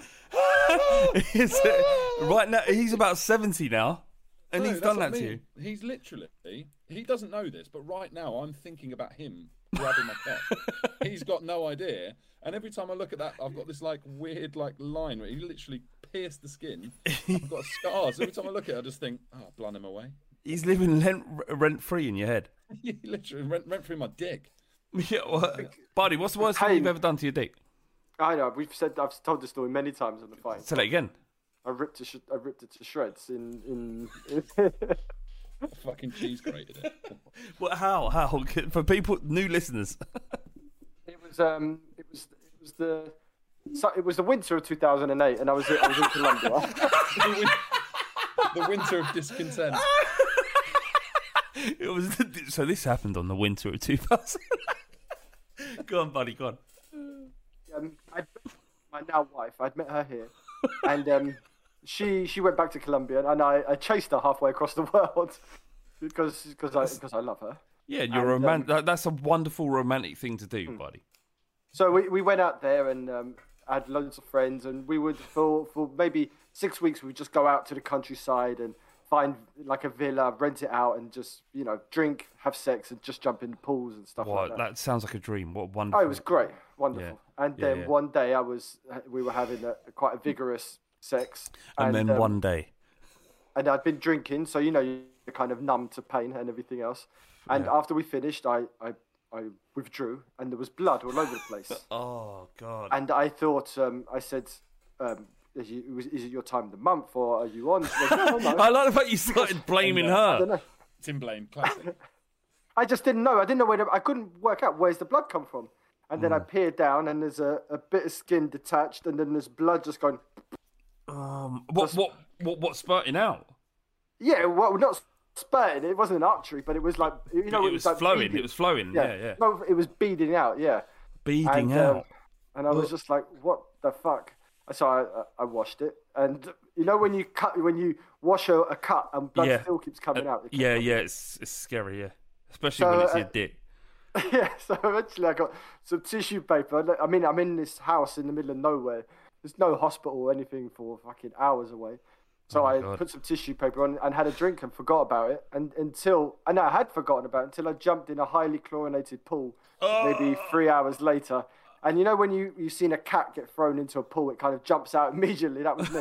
right now, he's about 70 now, and he's done that to you. He's literally, he doesn't know this, but right now I'm thinking about him grabbing my cock. He's got no idea. And every time I look at that, I've got this like weird like line where he literally pierced the skin. I've got scars. Every time I look at it, I just think, blunt him away. He's living rent-free in your head. He literally rent-free my dick. Yeah, buddy, what's the worst thing you've ever done to your dick? I know. I've told this story many times on the fight. Say that again. I ripped it to shreds in fucking cheese grated it. Well, how? For people, new listeners. It was the winter of 2008, and I was in Colombia. The winter of discontent. So this happened on the winter of 2000. Go on, buddy. Go on. My now wife, I'd met her here, and she went back to Colombia, and I chased her halfway across the world because I love her. Yeah, you're romantic. That's a wonderful romantic thing to do, buddy. So we went out there and had loads of friends, and we would for maybe 6 weeks we would just go out to the countryside and find like a villa, rent it out, and just drink, have sex, and just jump in pools and stuff like that. That sounds like a dream. What wonderful! Oh, it was great, wonderful. Yeah. And then one day we were having quite a vigorous sex, and then one day, and I'd been drinking, so you're kind of numb to pain and everything else. And after we finished, I withdrew, and there was blood all over the place. Oh God! And I thought, I said, is it your time of the month, or are you on? She goes, no. I like the fact you started blaming I her. don't know. Tim Blame, classic. I just didn't know. I didn't know I couldn't work out where's the blood come from. And then I peered down, and there's a bit of skin detached, and then there's blood just going. What spurting out? Yeah, well, not spurting. It wasn't an artery, but it was like it was like flowing. Beading. It was flowing. Yeah. No, it was beading out. Yeah, beading out. And I was just like, "What the fuck?" So I washed it, and you know when you wash a cut and blood still keeps coming out. It's scary. Yeah, especially when it's your dick. Yeah, so eventually I got some tissue paper. I mean, I'm in this house in the middle of nowhere. There's no hospital or anything for fucking hours away. So I put some tissue paper on and had a drink and forgot about it. And I had forgotten about it until I jumped in a highly chlorinated pool maybe 3 hours later. And you know when you've seen a cat get thrown into a pool, it kind of jumps out immediately. That was me.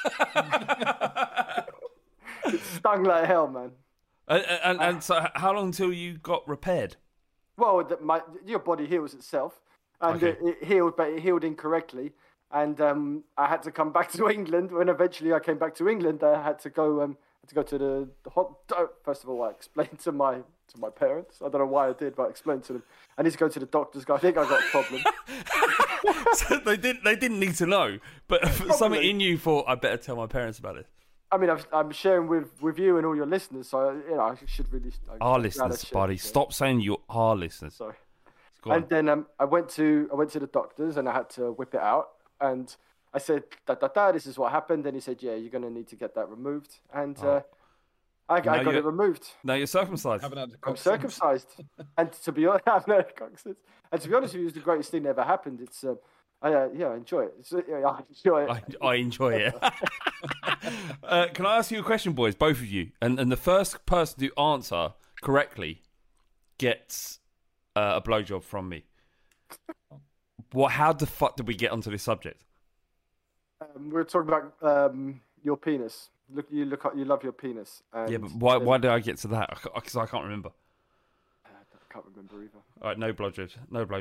It stung like hell, man. And so how long until you got repaired? Well, your body heals itself, and it healed, but it healed incorrectly. And I had to come back to England. When eventually I came back to England, I had to go to the first of all, I explained to my parents. I don't know why I did, but I explained to them. I need to go to the doctors. I think I got a problem. So they didn't need to know, but something in you thought I better tell my parents about it. I mean, I'm sharing with you and all your listeners, so I should really. Our listeners, buddy. Stop saying you are listeners. Sorry. And then I went to the doctors and I had to whip it out, and I said, this is what happened, and he said, yeah, you're going to need to get that removed, and I got it removed. Now you're circumcised. I'm circumcised, and to be honest, I've never cocked. And to be honest with you, it's the greatest thing that ever happened. It's I enjoy it. I enjoy it. I enjoy it. Can I ask you a question, boys, both of you? And the first person to answer correctly gets a blowjob from me. How the fuck did we get onto this subject? We're talking about your penis. You love your penis. And but why did I get to that? Because I can't remember. I can't remember either. All right, no blowjobs.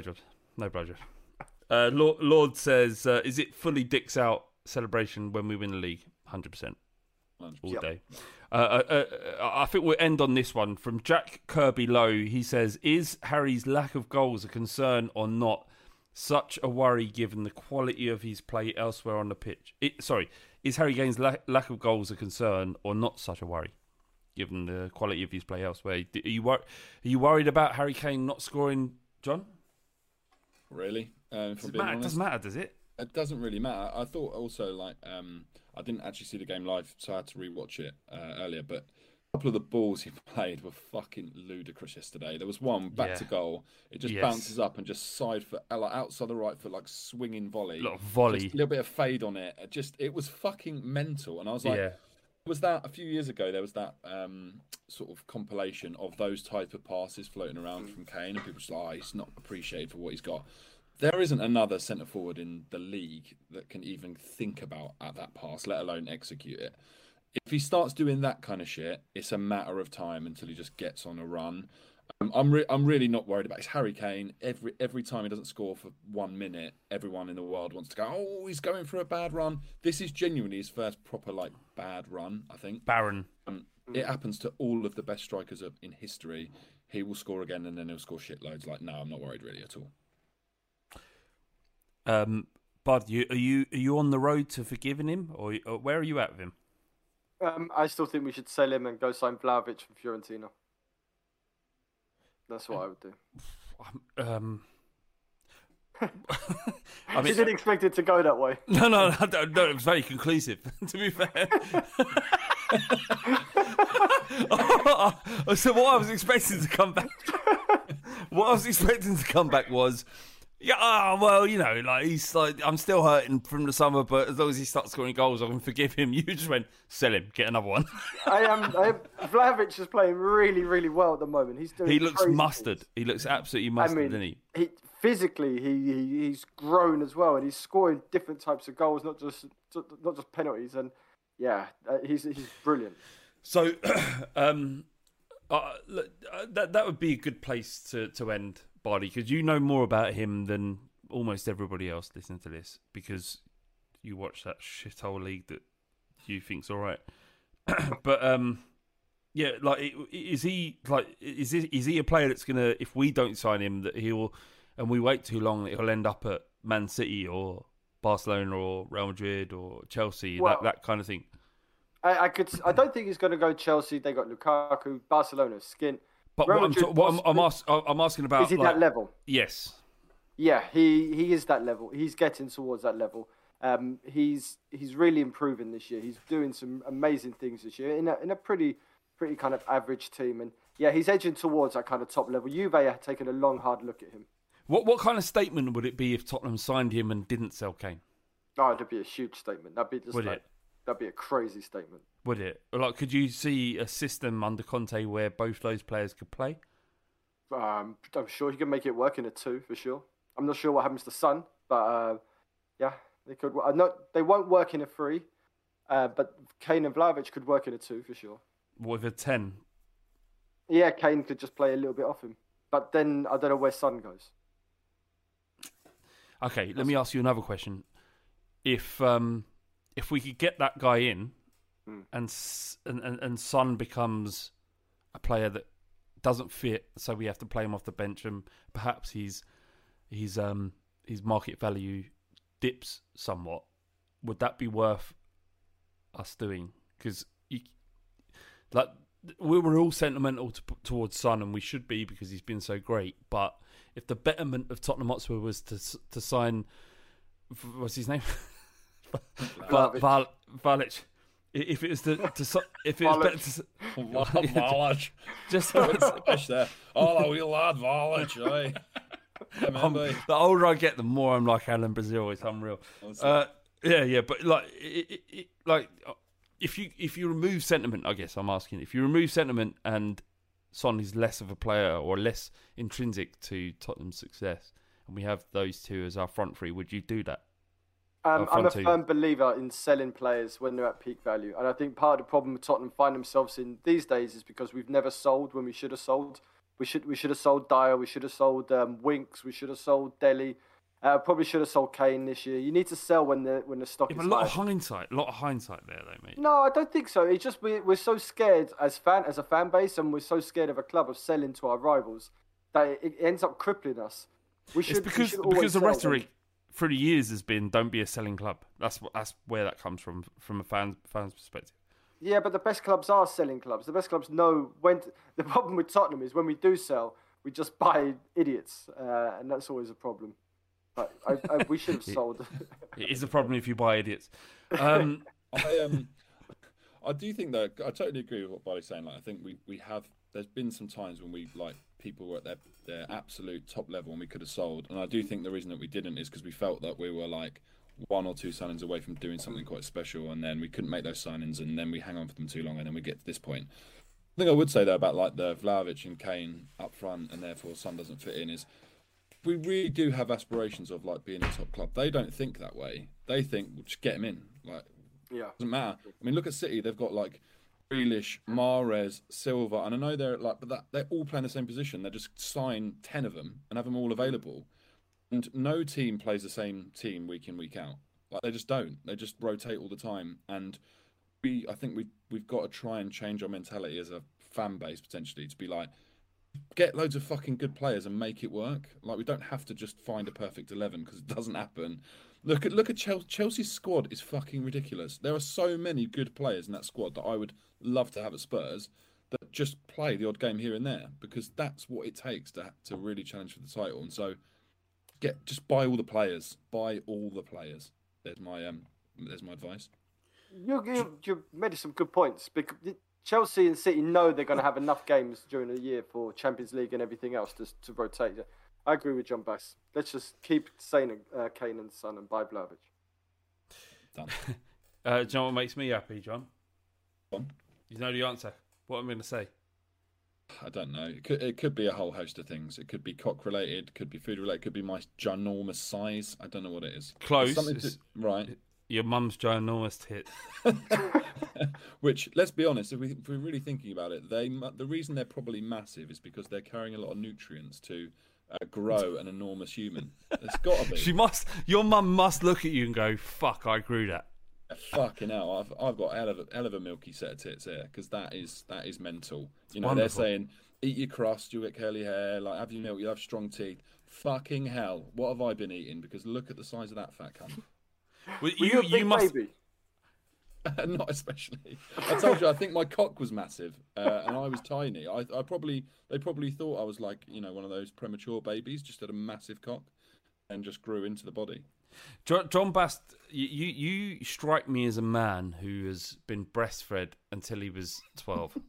Lord says, is it fully dicks out celebration when we win the league? 100%. All day. I think we'll end on this one. From Jack Kirby Lowe, he says, is Harry's lack of goals a concern or not? Such a worry given the quality of his play elsewhere on the pitch. Is Harry Kane's lack of goals a concern or not such a worry given the quality of his play elsewhere? Are you worried about Harry Kane not scoring, John? Really? It doesn't matter, does it? It doesn't really matter. I thought also, I didn't actually see the game live, so I had to rewatch it earlier, but a couple of the balls he played were fucking ludicrous yesterday. There was one back to goal. It just bounces up and just side foot, outside the right foot, like swinging volley. A little bit of fade on it. It was fucking mental. And I was like, was that a few years ago? There was that sort of compilation of those type of passes floating around from Kane, and people were just like, he's not appreciated for what he's got. There isn't another centre forward in the league that can even think about at that pass, let alone execute it. If he starts doing that kind of shit, it's a matter of time until he just gets on a run. I'm really not worried about it. It's Harry Kane. Every time he doesn't score for 1 minute, everyone in the world wants to go, oh, he's going for a bad run. This is genuinely his first proper bad run, I think. Barron. It happens to all of the best strikers in history. He will score again and then he'll score shitloads. No, I'm not worried really at all. Bud, are you on the road to forgiving him, or where are you at with him? I still think we should sell him and go sign Vlahovic from Fiorentina. That's what I would do. I didn't expect it to go that way. No, it was very conclusive, to be fair. So what I was expecting to come back was, I'm still hurting from the summer, but as long as he starts scoring goals, I can forgive him. You just went, sell him, get another one. Vlahovic is playing really, really well at the moment. He looks mustard. He looks absolutely mustard, doesn't he? Physically, he's grown as well, and he's scoring different types of goals, not just penalties. And he's brilliant. So, that would be a good place to end, Bardi, because you know more about him than almost everybody else listening to this, because you watch that shithole league that you think's all right. But yeah, like, is he a player that's gonna, if we don't sign him, that he'll, and we wait too long, that he'll end up at Man City or Barcelona or Real Madrid or Chelsea, that kind of thing? I don't think he's going to go Chelsea. They got Lukaku, Barcelona, skint. But I'm asking about, is he that level? Yes. Yeah, he is that level. He's getting towards that level. He's really improving this year. He's doing some amazing things this year in a pretty kind of average team. And yeah, he's edging towards that kind of top level. Juve have taken a long, hard look at him. What kind of statement would it be if Tottenham signed him and didn't sell Kane? Oh, it'd be a huge statement. That'd be a crazy statement. Would it? Like, could you see a system under Conte where both those players could play? I'm sure he can make it work in a 2 for sure. I'm not sure what happens to Son, but yeah, they could. They won't work in a 3, but Kane and Vlahovic could work in a 2 for sure. With a 10? Yeah, Kane could just play a little bit off him, but then I don't know where Son goes. Okay, let me ask you another question. If we could get that guy in, and Son becomes a player that doesn't fit, so we have to play him off the bench, and perhaps his market value dips somewhat, would that be worth us doing? Because we were all sentimental towards Son, and we should be, because he's been so great. But if the betterment of Tottenham Hotspur was to sign, what's his name? Vlahovic. If it was if it was better to Vlahovic, just there. Oh, we lad Vlahovic, the older I get, the more I'm like Alan Brazil. It's unreal. Yeah, but like if you remove sentiment, I guess I'm asking, if you remove sentiment and Son is less of a player or less intrinsic to Tottenham's success, and we have those two as our front three, would you do that? I'm a firm believer in selling players when they're at peak value. And I think part of the problem with Tottenham find themselves in these days is because we've never sold when we should have sold. We should have sold Dyer, we should have sold Winks, we should have sold Dele. Probably should have sold Kane this year. You need to sell when the stock is a lot of hindsight there, though, mate. No, I don't think so. It's just we're so scared as a fan base, and we're so scared of a club of selling to our rivals that it ends up crippling us. It's because the rhetoric through the years has been, don't be a selling club. That's where that comes from a fan's perspective. Yeah, but the best clubs are selling clubs. The best clubs know when. The problem with Tottenham is when we do sell, we just buy idiots, and that's always a problem. But we should have sold. It is a problem if you buy idiots. I do think that I totally agree with what Bardi's saying. Like, I think we have. There's been some times when we people were at their absolute top level and we could have sold. And I do think the reason that we didn't is because we felt that we were like 1 or 2 signings away from doing something quite special, and then we couldn't make those signings, and then we hang on for them too long, and then we get to this point. The thing I would say though about like the Vlahovic and Kane up front, and therefore Son doesn't fit in, is we really do have aspirations of like being a top club. They don't think that way. They think, well, just get him in. Like, yeah, doesn't matter. I mean, look at City. They've got like Grealish, Mahrez, Silva, and I know they're like, but they're all playing the same position. They just sign 10 of them and have them all available. And no team plays the same team week in, week out. Like, they just don't. They just rotate all the time. And I think we've got to try and change our mentality as a fan base potentially to be like, get loads of fucking good players and make it work. Like, we don't have to just find a perfect 11 because it doesn't happen. Look at Chelsea's squad is fucking ridiculous. There are so many good players in that squad that I would love to have at Spurs that just play the odd game here and there, because that's what it takes to really challenge for the title. And so just buy all the players. Buy all the players. There's my advice. You made some good points, because Chelsea and City know they're going to have enough games during the year for Champions League and everything else to rotate. I agree with John Bass. Let's just keep saying Kane and Son and buy Vlahovic. Done. Do you know what makes me happy, John? You know the answer. What I'm going to say. I don't know. It could be a whole host of things. It could be cock related, could be food related, could be my ginormous size. I don't know what it is. Close. Right. Your mum's ginormous tit. Which, let's be honest, if we're really thinking about it, the reason they're probably massive is because they're carrying a lot of nutrients to grow an enormous human? It's got to be. Your mum must look at you and go, "Fuck, I grew that." Fucking hell, I've got hell of a milky set of tits here, because that is mental. You know, wonderful. They're saying eat your crust, you'll get curly hair. Like, have your milk, you'll have strong teeth. Fucking hell, what have I been eating? Because look at the size of that fat cunt. Well, Were you a big baby? Not especially. I told you, I think my cock was massive, and I was tiny. They probably thought I was like, you know, one of those premature babies, just had a massive cock, and just grew into the body. John Bast, you strike me as a man who has been breastfed until he was 12.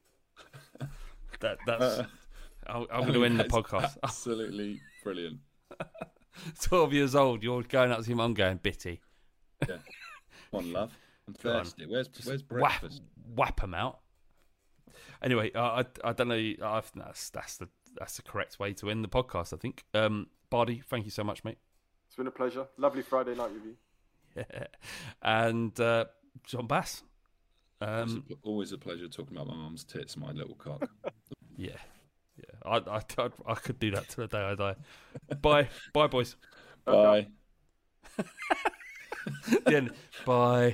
That's. I'm going to end the podcast. Absolutely brilliant. 12 years old, you're going up to your mum going, "Bitty." Yeah. Come on, love. I'm thirsty. Where's breakfast? Whap them out. Anyway, I don't know. That's the correct way to end the podcast, I think. Bardi, thank you so much, mate. It's been a pleasure. Lovely Friday night with you. Yeah. And John Bass. Always a pleasure talking about my mum's tits, my little cock. Yeah. I could do that till the day I die. Bye, boys. Bye. The end. Bye.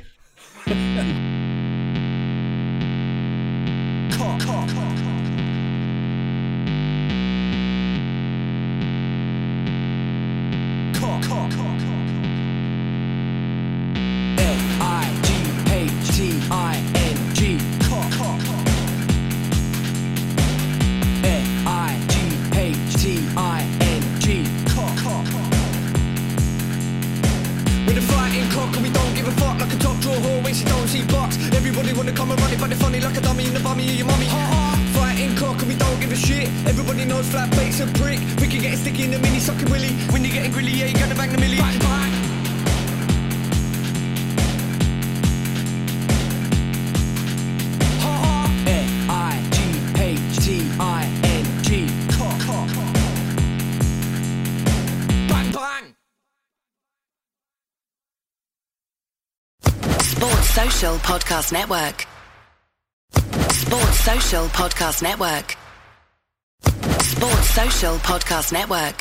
Everybody wanna come and run it, but they're funny like a dummy in the bummy of your mummy. Fighting cock and we don't give a shit. Everybody knows flat bait's a prick. We can get it sticky in the mini, sucking willy. When you're getting grilly, yeah, you gotta bang the millie. Bang, bang. F-I-G-H-T-I-N-G. Bang, bang. Sports Social Podcast Network. Sports Social Podcast Network. Sports Social Podcast Network.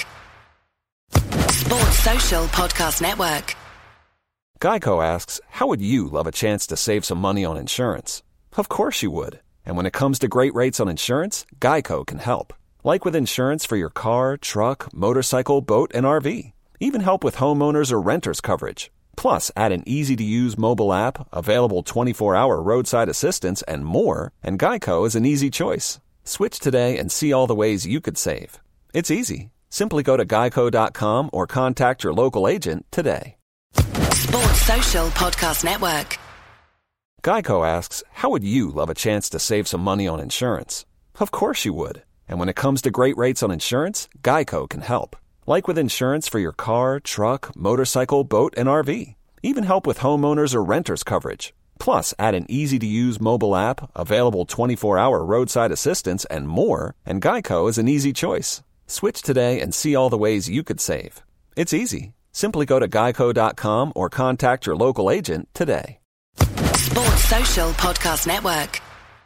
Sports Social Podcast Network. Geico asks, how would you love a chance to save some money on insurance? Of course you would. And when it comes to great rates on insurance, Geico can help. Like with insurance for your car, truck, motorcycle, boat, and RV. Even help with homeowners or renters coverage. Plus, add an easy-to-use mobile app, available 24-hour roadside assistance, and more, and Geico is an easy choice. Switch today and see all the ways you could save. It's easy. Simply go to geico.com or contact your local agent today. Sports Social Podcast Network. Geico asks, how would you love a chance to save some money on insurance? Of course you would. And when it comes to great rates on insurance, Geico can help. Like with insurance for your car, truck, motorcycle, boat, and RV. Even help with homeowners or renters coverage. Plus, add an easy-to-use mobile app, available 24-hour roadside assistance, and more, and Geico is an easy choice. Switch today and see all the ways you could save. It's easy. Simply go to geico.com or contact your local agent today. Sports Social Podcast Network.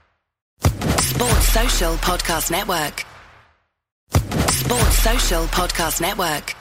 Sports Social Podcast Network. Sports Social Podcast Network.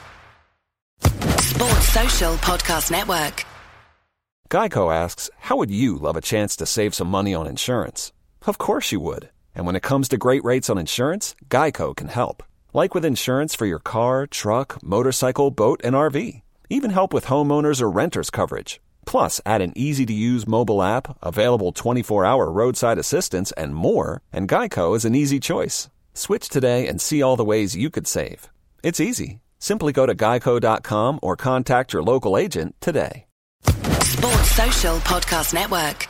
Sports Social Podcast Network. Geico asks, how would you love a chance to save some money on insurance? Of course you would. And when it comes to great rates on insurance, Geico can help. Like with insurance for your car, truck, motorcycle, boat, and RV. Even help with homeowners or renters coverage. Plus, add an easy-to-use mobile app, available 24-hour roadside assistance, and more, and Geico is an easy choice. Switch today and see all the ways you could save. It's easy. Simply go to geico.com or contact your local agent today. Sports Social Podcast Network.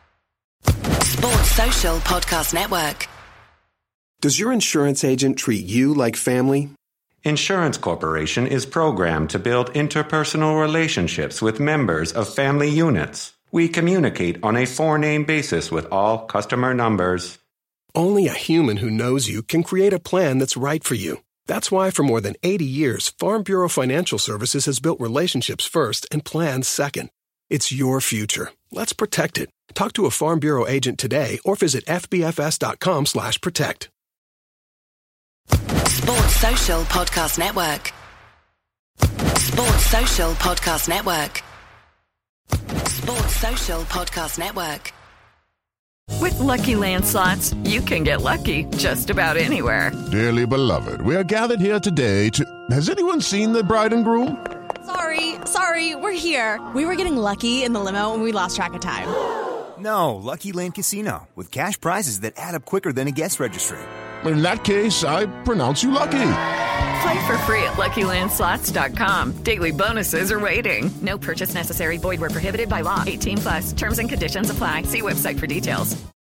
Sports Social Podcast Network. Does your insurance agent treat you like family? Insurance Corporation is programmed to build interpersonal relationships with members of family units. We communicate on a four-name basis with all customer numbers. Only a human who knows you can create a plan that's right for you. That's why for more than 80 years, Farm Bureau Financial Services has built relationships first and plans second. It's your future. Let's protect it. Talk to a Farm Bureau agent today or visit fbfs.com/protect. Sports Social Podcast Network. Sports Social Podcast Network. Sports Social Podcast Network. With Lucky Land Slots, you can get lucky just about anywhere. Dearly beloved, we are gathered here today to... Has anyone seen the bride and groom? Sorry, we're here. We were getting lucky in the limo and we lost track of time. No, Lucky Land Casino, with cash prizes that add up quicker than a guest registry. In that case, I pronounce you lucky. Play for free at LuckyLandSlots.com. Daily bonuses are waiting. No purchase necessary. Void where prohibited by law. 18+. Terms and conditions apply. See website for details.